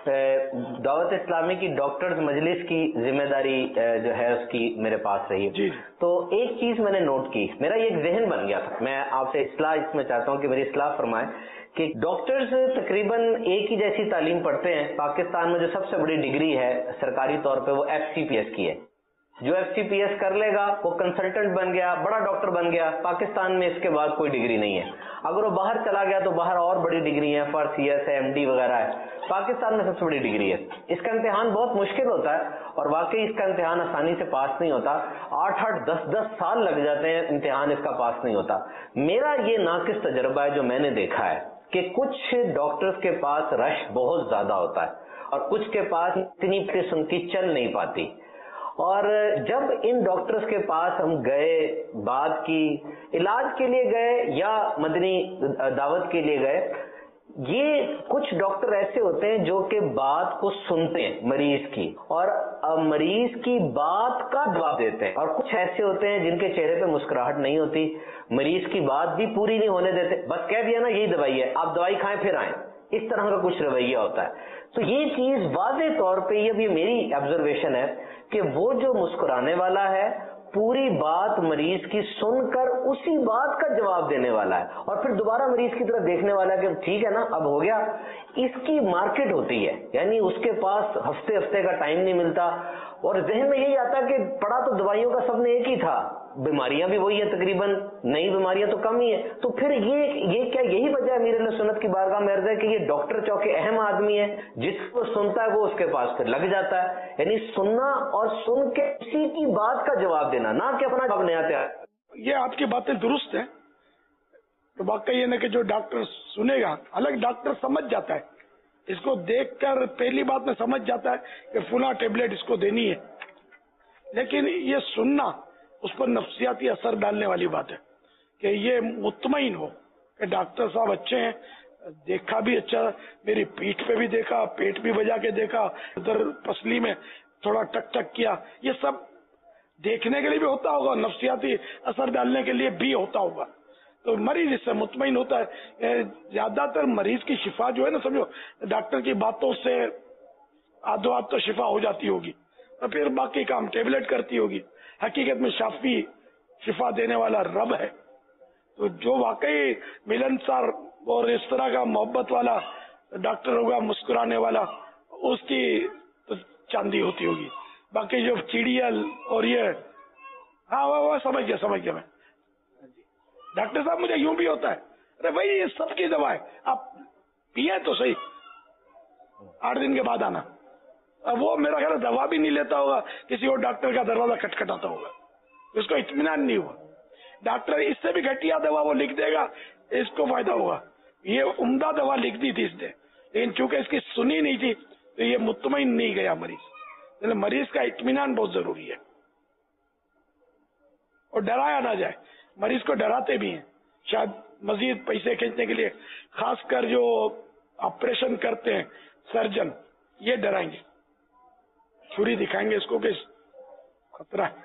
دعوت اسلامی کی ڈاکٹرز مجلس کی ذمہ داری جو ہے اس کی میرے پاس رہی ہے. تو ایک چیز میں نے نوٹ کی، میرا یہ ایک ذہن بن گیا تھا، میں آپ سے اصلاح اس میں چاہتا ہوں کہ میری اصلاح فرمائیں کہ ڈاکٹرز تقریباً ایک ہی جیسی تعلیم پڑھتے ہیں. پاکستان میں جو سب سے بڑی ڈگری ہے سرکاری طور پہ وہ FCPS کی ہے. جو FCPS کر لے گا وہ کنسلٹنٹ بن گیا، بڑا ڈاکٹر بن گیا. پاکستان میں اس کے بعد کوئی ڈگری نہیں ہے. اگر وہ باہر چلا گیا تو باہر اور بڑی ڈگری ہیں، CS ہے، MD وغیرہ ہے. پاکستان میں سب سے بڑی ڈگری ہے. اس کا امتحان بہت مشکل ہوتا ہے اور واقعی اس کا امتحان آسانی سے پاس نہیں ہوتا. 8-8 10-10 سال لگ جاتے ہیں امتحان اس کا پاس نہیں ہوتا. میرا یہ ناقص تجربہ ہے جو میں نے دیکھا ہے کہ کچھ ڈاکٹرز کے پاس رش بہت زیادہ ہوتا ہے اور کچھ کے پاس اتنی قسم کی چل نہیں پاتی. اور جب ان ڈاکٹرز کے پاس ہم گئے، بات کی، علاج کے لیے گئے یا مدنی دعوت کے لیے گئے، یہ کچھ ڈاکٹر ایسے ہوتے ہیں جو کہ بات کو سنتے ہیں مریض کی اور مریض کی بات کا جواب دیتے ہیں، اور کچھ ایسے ہوتے ہیں جن کے چہرے پہ مسکراہٹ نہیں ہوتی، مریض کی بات بھی پوری نہیں ہونے دیتے، بس کہہ دیا نا یہی دوائی ہے، آپ دوائی کھائیں پھر آئیں. اس طرح کا کچھ رویہ ہوتا ہے. تو یہ چیز واضح طور پہ، یہ بھی میری آبزرویشن ہے کہ وہ جو مسکرانے والا ہے پوری بات مریض کی سن کر اسی بات کا جواب دینے والا ہے اور پھر دوبارہ مریض کی طرف دیکھنے والا ہے کہ ٹھیک ہے نا اب ہو گیا. اس کی مارکیٹ ہوتی ہے، یعنی اس کے پاس ہفتے کا ٹائم نہیں ملتا اور ذہن میں یہی آتا کہ پڑھا تو دوائیوں کا سب نے ایک ہی تھا، بیماریاں بھی وہی ہیں، تقریباً نئی بیماریاں تو کم ہی ہیں. تو پھر یہ کیا یہی وجہ ہے امیر اہل سنت کی بارگاہ میں عرض ہے کہ یہ ڈاکٹر چونکہ اہم آدمی ہے، جس کو سنتا ہے وہ اس کے پاس پھر لگ جاتا ہے. یعنی سننا اور سن کے اسی کی بات کا جواب دینا، نہ کہ اپنا جواب نہیں آتا. یہ آپ کی باتیں درست ہیں. تو واقعی یہ کہ جو ڈاکٹر سنے گا، الگ ڈاکٹر سمجھ جاتا ہے، اس کو دیکھ کر پہلی بات میں سمجھ جاتا ہے کہ فلاں ٹیبلٹ اس کو دینی ہے، لیکن یہ سننا اس پر نفسیاتی اثر ڈالنے والی بات ہے کہ یہ مطمئن ہو کہ ڈاکٹر صاحب اچھے ہیں، دیکھا بھی اچھا، میری پیٹھ پہ بھی دیکھا، پیٹ بھی بجا کے دیکھا، ادھر پسلی میں تھوڑا ٹک ٹک کیا، یہ سب دیکھنے کے لیے بھی ہوتا ہوگا، نفسیاتی اثر ڈالنے کے لیے بھی ہوتا ہوگا. تو مریض اس سے مطمئن ہوتا ہے. زیادہ تر مریض کی شفا جو ہے نا، سمجھو ڈاکٹر کی باتوں سے آدھو آدھ تو شفا ہو جاتی ہوگی اور پھر باقی کام ٹیبلٹ کرتی ہوگی. حقیقت میں شافی شفا دینے والا رب ہے. تو جو واقعی ملنسار اور اس طرح کا محبت والا ڈاکٹر ہوگا، مسکرانے والا، اس کی تو چاندی ہوتی ہوگی. باقی جو چیڑیل اور یہ ہاں وہ سمجھ گیا میں. ڈاکٹر صاحب مجھے یوں بھی ہوتا ہے، ارے بھائی یہ سب کی دوا ہے، آپ پیے تو صحیح، 8 دن کے بعد آنا. وہ میرا خیال دوا بھی نہیں لیتا ہوگا، کسی اور ڈاکٹر کا دروازہ کھٹکھٹاتا ہوگا، اس کو اطمینان نہیں ہوا. ڈاکٹر اس سے بھی گھٹیا دوا وہ لکھ دے گا، اس کو فائدہ ہوگا. یہ عمدہ دوا لکھ دی تھی اس نے، لیکن چونکہ اس کی سنی نہیں تھی تو یہ مطمئن نہیں گیا مریض. مریض کا اطمینان بہت ضروری ہے اور ڈرایا نہ جائے. مریض کو ڈراتے بھی ہیں شاید مزید پیسے کھینچنے کے لیے، خاص کر جو آپریشن کرتے ہیں سرجن، یہ ڈرائیں گے، چھری دکھائیں گے اس کو کہ خطرہ ہے،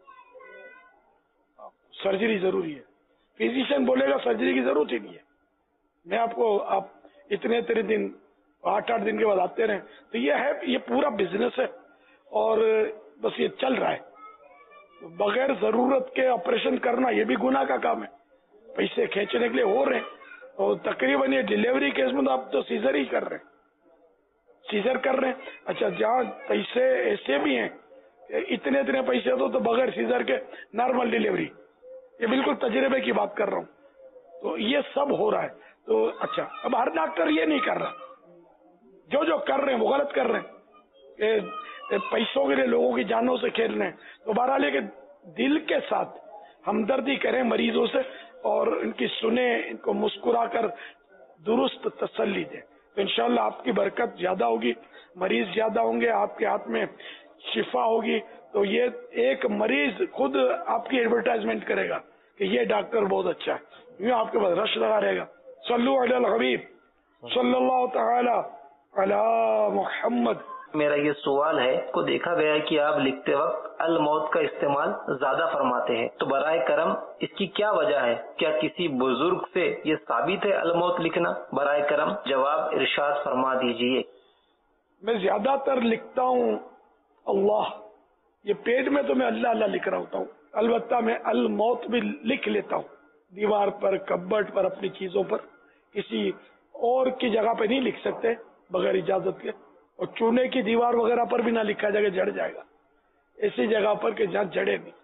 سرجری ضروری ہے. فزیشین بولے گا سرجری کی ضرورت ہی نہیں ہے، میں آپ اتنے دن 8 دن کے بعد آتے رہے. تو یہ ہے، یہ پورا بزنس ہے اور بس یہ چل رہا ہے. بغیر ضرورت کے آپریشن کرنا یہ بھی گناہ کا کام ہے، پیسے کھینچنے کے لیے ہو رہے ہیں. اور تقریباً یہ ڈیلیوری کیس میں تو آپ تو سیزر ہی کر رہے ہیں، سیزر کر رہے ہیں. اچھا جہاں پیسے ایسے بھی ہیں اتنے پیسے تو بغیر سیزر کے نارمل ڈیلیوری، یہ بالکل تجربے کی بات کر رہا ہوں. تو یہ سب ہو رہا ہے. تو اچھا اب ہر ڈاکٹر یہ نہیں کر رہا، جو کر رہے ہیں وہ غلط کر رہے ہیں، پیسوں کے لیے لوگوں کی جانوں سے کھیل رہے ہیں. تو بہرحال یہ کہ دل کے ساتھ ہمدردی کریں مریضوں سے اور ان کی سنیں، ان کو مسکرا کر درست تسلی دیں. تو انشاءاللہ آپ کی برکت زیادہ ہوگی، مریض زیادہ ہوں گے، آپ کے ہاتھ میں شفا ہوگی. تو یہ ایک مریض خود آپ کی ایڈورٹائزمنٹ کرے گا کہ یہ ڈاکٹر بہت اچھا ہے، یوں آپ کے پاس رش لگا رہے گا. صلو علی الحبیب صلی اللہ تعالی علی محمد میرا یہ سوال ہے کو دیکھا گیا ہے کہ آپ لکھتے وقت الموت کا استعمال زیادہ فرماتے ہیں، تو برائے کرم اس کی کیا وجہ ہے؟ کیا کسی بزرگ سے یہ ثابت ہے الموت لکھنا؟ برائے کرم جواب ارشاد فرما دیجئے۔ میں زیادہ تر لکھتا ہوں اللہ، یہ پیٹ میں تو میں اللہ اللہ لکھ رہا ہوتا ہوں، البتہ میں الموت بھی لکھ لیتا ہوں دیوار پر، کبٹ پر، اپنی چیزوں پر، کسی اور کی جگہ پہ نہیں لکھ سکتے بغیر اجازت کے، اور چونے کی دیوار وغیرہ پر بھی نہ لکھا جائے گا، جڑ جائے گا، ایسی جگہ پر کہ جہاں جڑے نہیں۔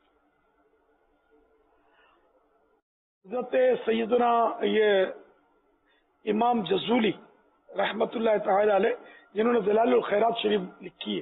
حضرت سیدنا یہ امام جزولی رحمت اللہ تعالی علیہ جنہوں نے دلائل الخیرات شریف لکھی ہے،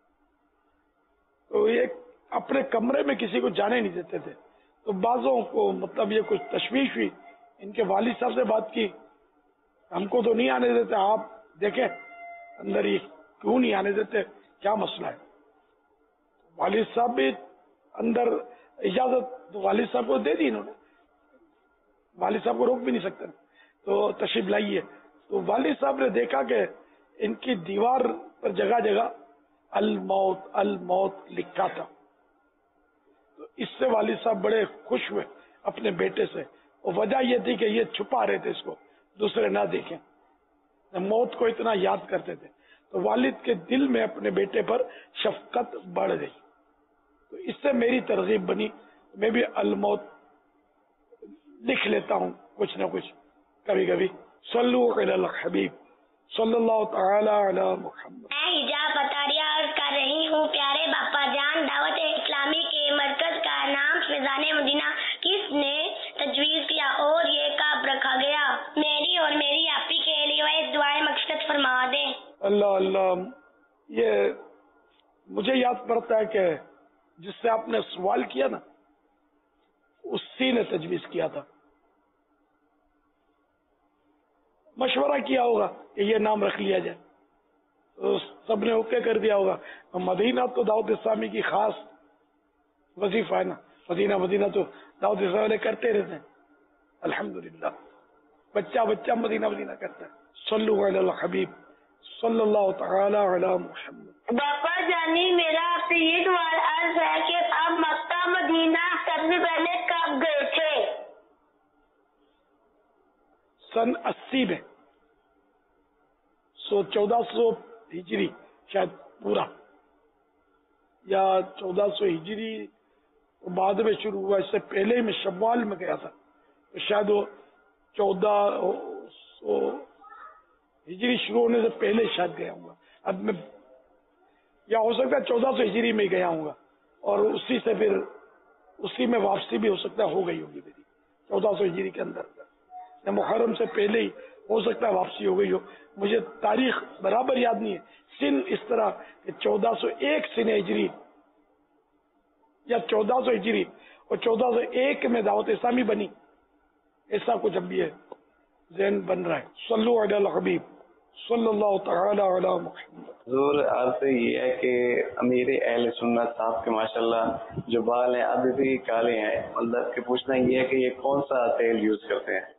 تو یہ اپنے کمرے میں کسی کو جانے نہیں دیتے تھے، تو بعضوں کو مطلب یہ کچھ تشویش ہوئی، ان کے والد صاحب سے بات کی، ہم کو تو نہیں آنے دیتے، آپ دیکھیں اندر ہی کیوں نہیں آنے دیتے، کیا مسئلہ ہے؟ والد صاحب بھی اندر اجازت تو والد صاحب کو دے دی انہوں نے، والد صاحب کو روک بھی نہیں سکتے، تو تشریف لائیے، تو والد صاحب نے دیکھا کہ ان کی دیوار پر جگہ جگہ الموت الموت لکھا تھا، تو اس سے والد صاحب بڑے خوش ہوئے اپنے بیٹے سے، اور وجہ یہ تھی کہ یہ چھپا رہے تھے اس کو، دوسرے نہ دیکھیں، موت کو اتنا یاد کرتے تھے، تو والد کے دل میں اپنے بیٹے پر شفقت بڑھ گئی، تو اس سے میری ترغیب بنی، میں بھی الموت لکھ لیتا ہوں کچھ نہ کچھ کبھی کبھی۔ صلو علی الحبیب صلی اللہ تعالی علی محمد۔ میں حجاب عطاریہ عرض کر رہی ہوں، پیارے باپا جان، دعوت اسلامی کے مرکز کا نام فیضان مدینہ کس نے تجویز کیا اور یہ کب رکھا گیا؟ میری اور میری آپی کے لیے دعائیں مقصد فرما دیں۔ اللہ اللہ، یہ مجھے یاد پڑتا ہے کہ جس سے آپ نے سوال کیا نا، اسی نے تجویز کیا تھا، مشورہ کیا ہوگا کہ یہ نام رکھ لیا جائے، تو سب نے اوکے کر دیا ہوگا۔ مدینہ تو دعوت اسلامی کی خاص وظیفہ ہے نا، مدینہ مدینہ تو دعوت اسلامی کرتے رہتے ہیں، الحمدللہ بچہ بچہ مدینہ مدینہ کرتا ہے۔ صلو علی الحبیب صلی اللہ تعالی علی محمد۔ باپا جانی، میرا آپ سے یہ سوال عرض ہے کہ آپ مکہ مدینہ سب سے پہلے کب گئے تھے؟ سن 80 میں، 1400 ہجری شاید پورا، یا 1400 ہجری بعد میں شروع ہوا، اس سے پہلے ہی میں شوال میں گیا تھا، تو شاید وہ 1400 ہجری شروع ہونے سے پہلے شاید گیا ہوں گا، اب میں یا ہو سکتا ہے 1400 ہجری میں گیا ہوں گا، اور اسی سے پھر اسی میں واپسی بھی ہو سکتا ہے ہو گئی ہوگی میری 1400 ہجری کے اندر، یا محرم سے پہلے ہی ہو سکتا ہے واپسی ہو گئی ہو، مجھے تاریخ برابر یاد نہیں ہے، سن اس طرح کہ 1401 سن ہجری یا 1400 ہجری اور 1401 میں دعوت اسلامی بنی، ایسا کچھ اب یہ ذہن بن رہا ہے۔ صلو علی الحبیب صلی اللہ تعالی علی محمد۔ حضور عرض یہ ہے کہ امیر اہل سنت صاحب کے ماشاءاللہ جو بال ہیں ابھی بھی کالے ہیں، مطلب کہ پوچھنا یہ ہے کہ یہ کون سا تیل یوز کرتے ہیں؟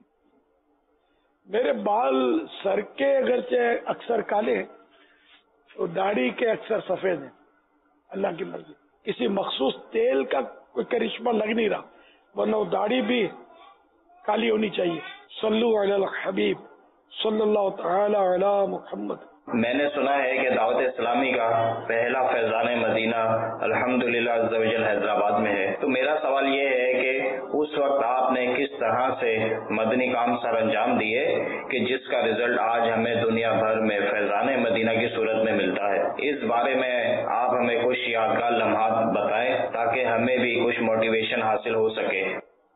میرے بال سر کے اگرچہ اکثر کالے ہیں، تو داڑھی کے اکثر سفید ہیں، اللہ کی مرضی، کسی مخصوص تیل کا کوئی کرشمہ لگ نہیں رہا، ورنہ وہ داڑھی بھی کالی ہونی چاہیے۔ صلو علی الحبیب صلی اللہ تعالی علی محمد۔ میں نے سنا ہے کہ دعوت اسلامی کا پہلا فیضان مدینہ الحمدللہ عز و جل حیدرآباد میں ہے، تو میرا سوال یہ ہے کہ اس وقت آپ نے کس طرح سے مدنی کام سر انجام دیے کہ جس کا رزلٹ آج ہمیں دنیا بھر میں فیضان مدینہ کی صورت میں ملتا ہے؟ اس بارے میں آپ ہمیں کچھ یادگار لمحات بتائیں تاکہ ہمیں بھی کچھ موٹیویشن حاصل ہو سکے۔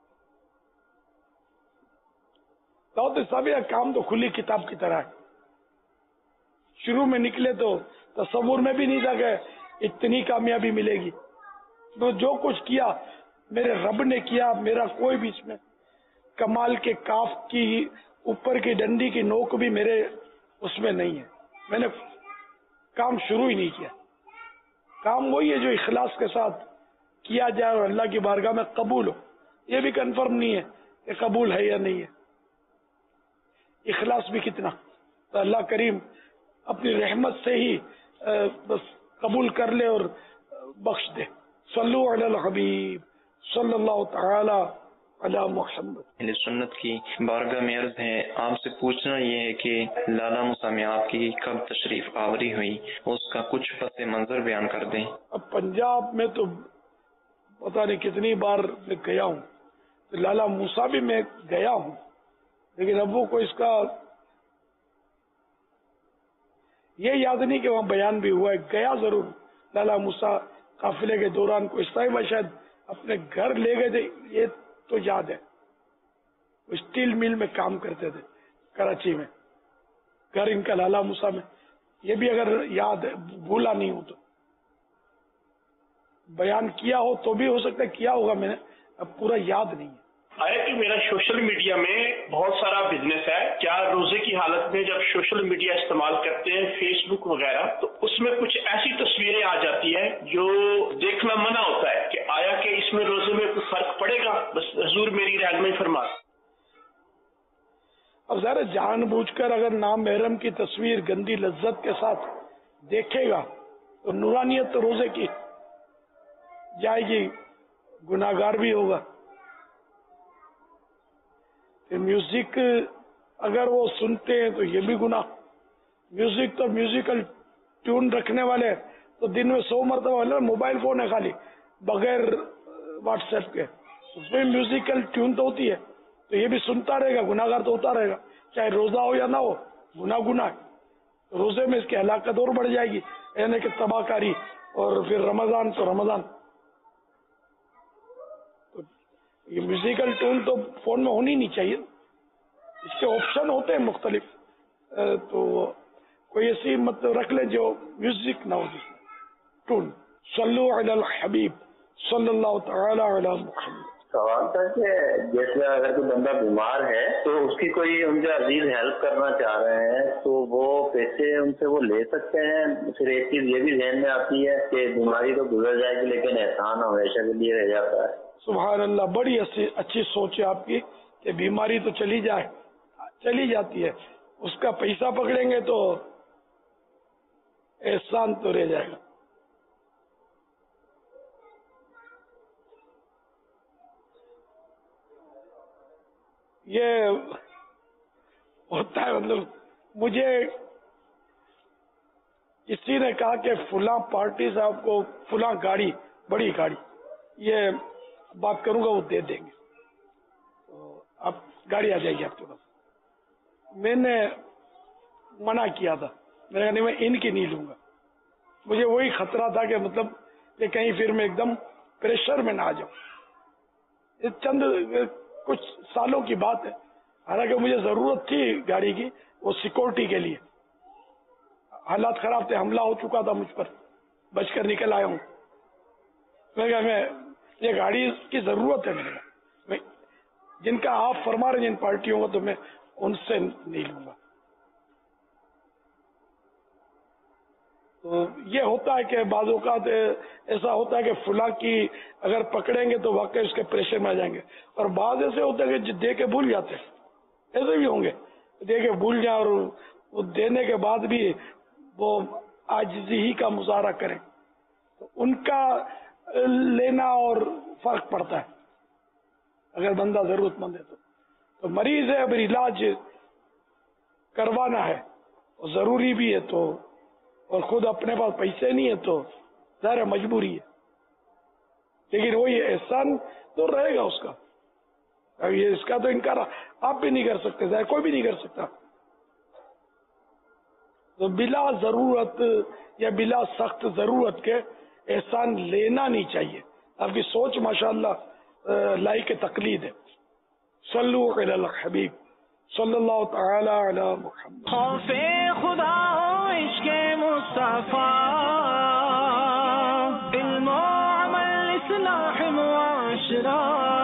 دعوت اسلامی کا کام تو کھلی کتاب کی طرح ہے، شروع میں نکلے تو تصور میں بھی نہیں تھا کہ اتنی کامیابی ملے گی، تو جو کچھ کیا میرے رب نے کیا، میرا کوئی بھی اس میں کمال کے کاف کی اوپر کی ڈنڈی کی نوک بھی میرے اس میں نہیں ہے، میں نے کام شروع ہی نہیں کیا، کام وہی ہے جو اخلاص کے ساتھ کیا جائے اور اللہ کی بارگاہ میں قبول ہو، یہ بھی کنفرم نہیں ہے کہ قبول ہے یا نہیں ہے، اخلاص بھی کتنا، تو اللہ کریم اپنی رحمت سے ہی بس قبول کر لے اور بخش دے. صلو علی الحبیب صلی اللہ تعالی علی محمد. اہل سنت کی بارگاہ میں عرض ہے، آپ سے پوچھنا یہ ہے کہ لالا موسیٰ میں آپ کی کب تشریف آوری ہوئی، اس کا کچھ پس منظر بیان کر دیں. اب پنجاب میں تو پتہ نہیں کتنی بار میں گیا ہوں، لالا موسیٰ بھی میں گیا ہوں، لیکن اب وہ کو اس کا یہ یاد نہیں کہ وہاں بیان بھی ہوا ہے. گیا ضرور لالا موسیٰ قافلے کے دوران کو اس طرح شاید اپنے گھر لے گئے تھے، یہ تو یاد ہے. اسٹیل مل میں کام کرتے تھے کراچی میں، گھر ان کا لالا موسیٰ میں. یہ بھی اگر یاد ہے، بھولا نہیں ہوں تو بیان کیا ہو تو بھی ہو سکتا ہے کیا ہوگا، میں نے اب پورا یاد نہیں ہے. آیا کہ میرا سوشل میڈیا میں بہت سارا بزنس ہے، کیا روزے کی حالت میں جب سوشل میڈیا استعمال کرتے ہیں، فیس بک وغیرہ، تو اس میں کچھ ایسی تصویریں آ جاتی ہیں جو دیکھنا منع ہوتا ہے کہ آیا کہ اس میں روزے میں کوئی فرق پڑے گا؟ بس حضور میری رہنمائی فرما. اب ذرا جان بوجھ کر اگر نامحرم کی تصویر گندی لذت کے ساتھ دیکھے گا تو نورانیت تو روزے کی جائے گی، گناہگار بھی ہوگا. میوزک اگر وہ سنتے ہیں تو یہ بھی گناہ. میوزک تو میوزیکل ٹیون رکھنے والے تو دن میں 100 مرتبہ موبائل فون ہے خالی بغیر واٹس ایپ کے، اس میں میوزیکل ٹیون تو ہوتی ہے، تو یہ بھی سنتا رہے گا، گناہگار تو ہوتا رہے گا، چاہے روزہ ہو یا نہ ہو، گناہ. روزے میں اس کی ہلاکت اور بڑھ جائے گی، یعنی کہ تباہ کاری. اور پھر رمضان تو رمضان. یہ میوزیکل ٹون تو فون میں ہونی نہیں چاہیے. اس کے آپشن ہوتے ہیں مختلف، تو کوئی ایسی مت رکھ لیں جو میوزک نہ ہو جس میں ٹون. صلو علی الحبیب صلی اللہ تعالی علی محمد. سوال تھا کہ جیسے اگر کوئی بندہ بیمار ہے تو اس کی کوئی ان کے عزیز ہیلپ کرنا چاہ رہے ہیں تو وہ پیسے ان سے وہ لے سکتے ہیں؟ پھر ایک چیز یہ بھی ذہن میں آتی ہے کہ بیماری تو گزر جائے گی لیکن احسان ہمیشہ کے لیے رہ جاتا ہے. سبحان اللہ، بڑی اچھی سوچ ہے آپ کی کہ بیماری تو چلی جاتی ہے، اس کا پیسہ پکڑیں گے تو احسان تو رہ جائے گا. یہ ہوتا ہے، مطلب مجھے کسی نے کہا کہ فلاں پارٹی صاحب کو فلاں گاڑی، بڑی گاڑی، یہ بات کروں گا وہ دے دیں گے، تو اب گاڑی آ جائے گی آپ کے پاس. میں نے منع کیا تھا، میں نے کہا نہیں میں ان کی نہیں لوں گا. مجھے وہی خطرہ تھا کہ مطلب کہ کہیں پھر میں ایک دم پریشر میں نہ آ جاؤں. یہ چند کچھ سالوں کی بات ہے، حالانکہ مجھے ضرورت تھی گاڑی کی، وہ سیکورٹی کے لیے. حالات خراب تھے، حملہ ہو چکا تھا مجھ پر، بچ کر نکل آیا ہوں. میں کہا میں یہ گاڑی کی ضرورت ہے میرے، جن کا آپ فرما رہے ہیں جن پارٹیوں کا، تو میں ان سے نہیں لوں گا. تو یہ ہوتا ہے کہ بعض اوقات ایسا ہوتا ہے کہ فلاں کی اگر پکڑیں گے تو واقعی اس کے پریشر میں آ جائیں گے، اور بعض ایسے ہوتے ہیں کہ دے کے بھول جاتے ہیں، ایسے بھی ہوں گے دے کے بھول جائیں اور وہ دینے کے بعد بھی وہ عاجزی ہی کا مظاہرہ کریں، تو ان کا لینا اور فرق پڑتا ہے. اگر بندہ ضرورت مند ہے تو مریض ہے، اگر علاج کروانا ہے اور ضروری بھی ہے تو، اور خود اپنے پاس پیسے نہیں ہے تو ظاہر مجبوری ہے، لیکن وہی احسان تو رہے گا اس کا. اب یہ اس کا تو انکار آپ بھی نہیں کر سکتے، ظاہر کوئی بھی نہیں کر سکتا. تو بلا ضرورت یا بلا سخت ضرورت کے احسان لینا نہیں چاہیے. آپ کی سوچ ماشاءاللہ لائق تقلید ہے. صلو علی الحبیب صلی اللہ تعالی علی محمد. خوف خدا عشق مصطفیٰ، علم و عمل اصلاح معاشرہ،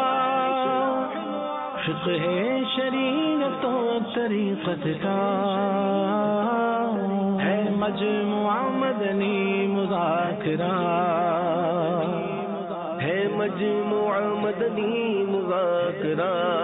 فقہ شریعت و طریقت کا ہے مجموعہ مدنی مذاکرہ، ہے مجموعہ مدنی مذاکرہ.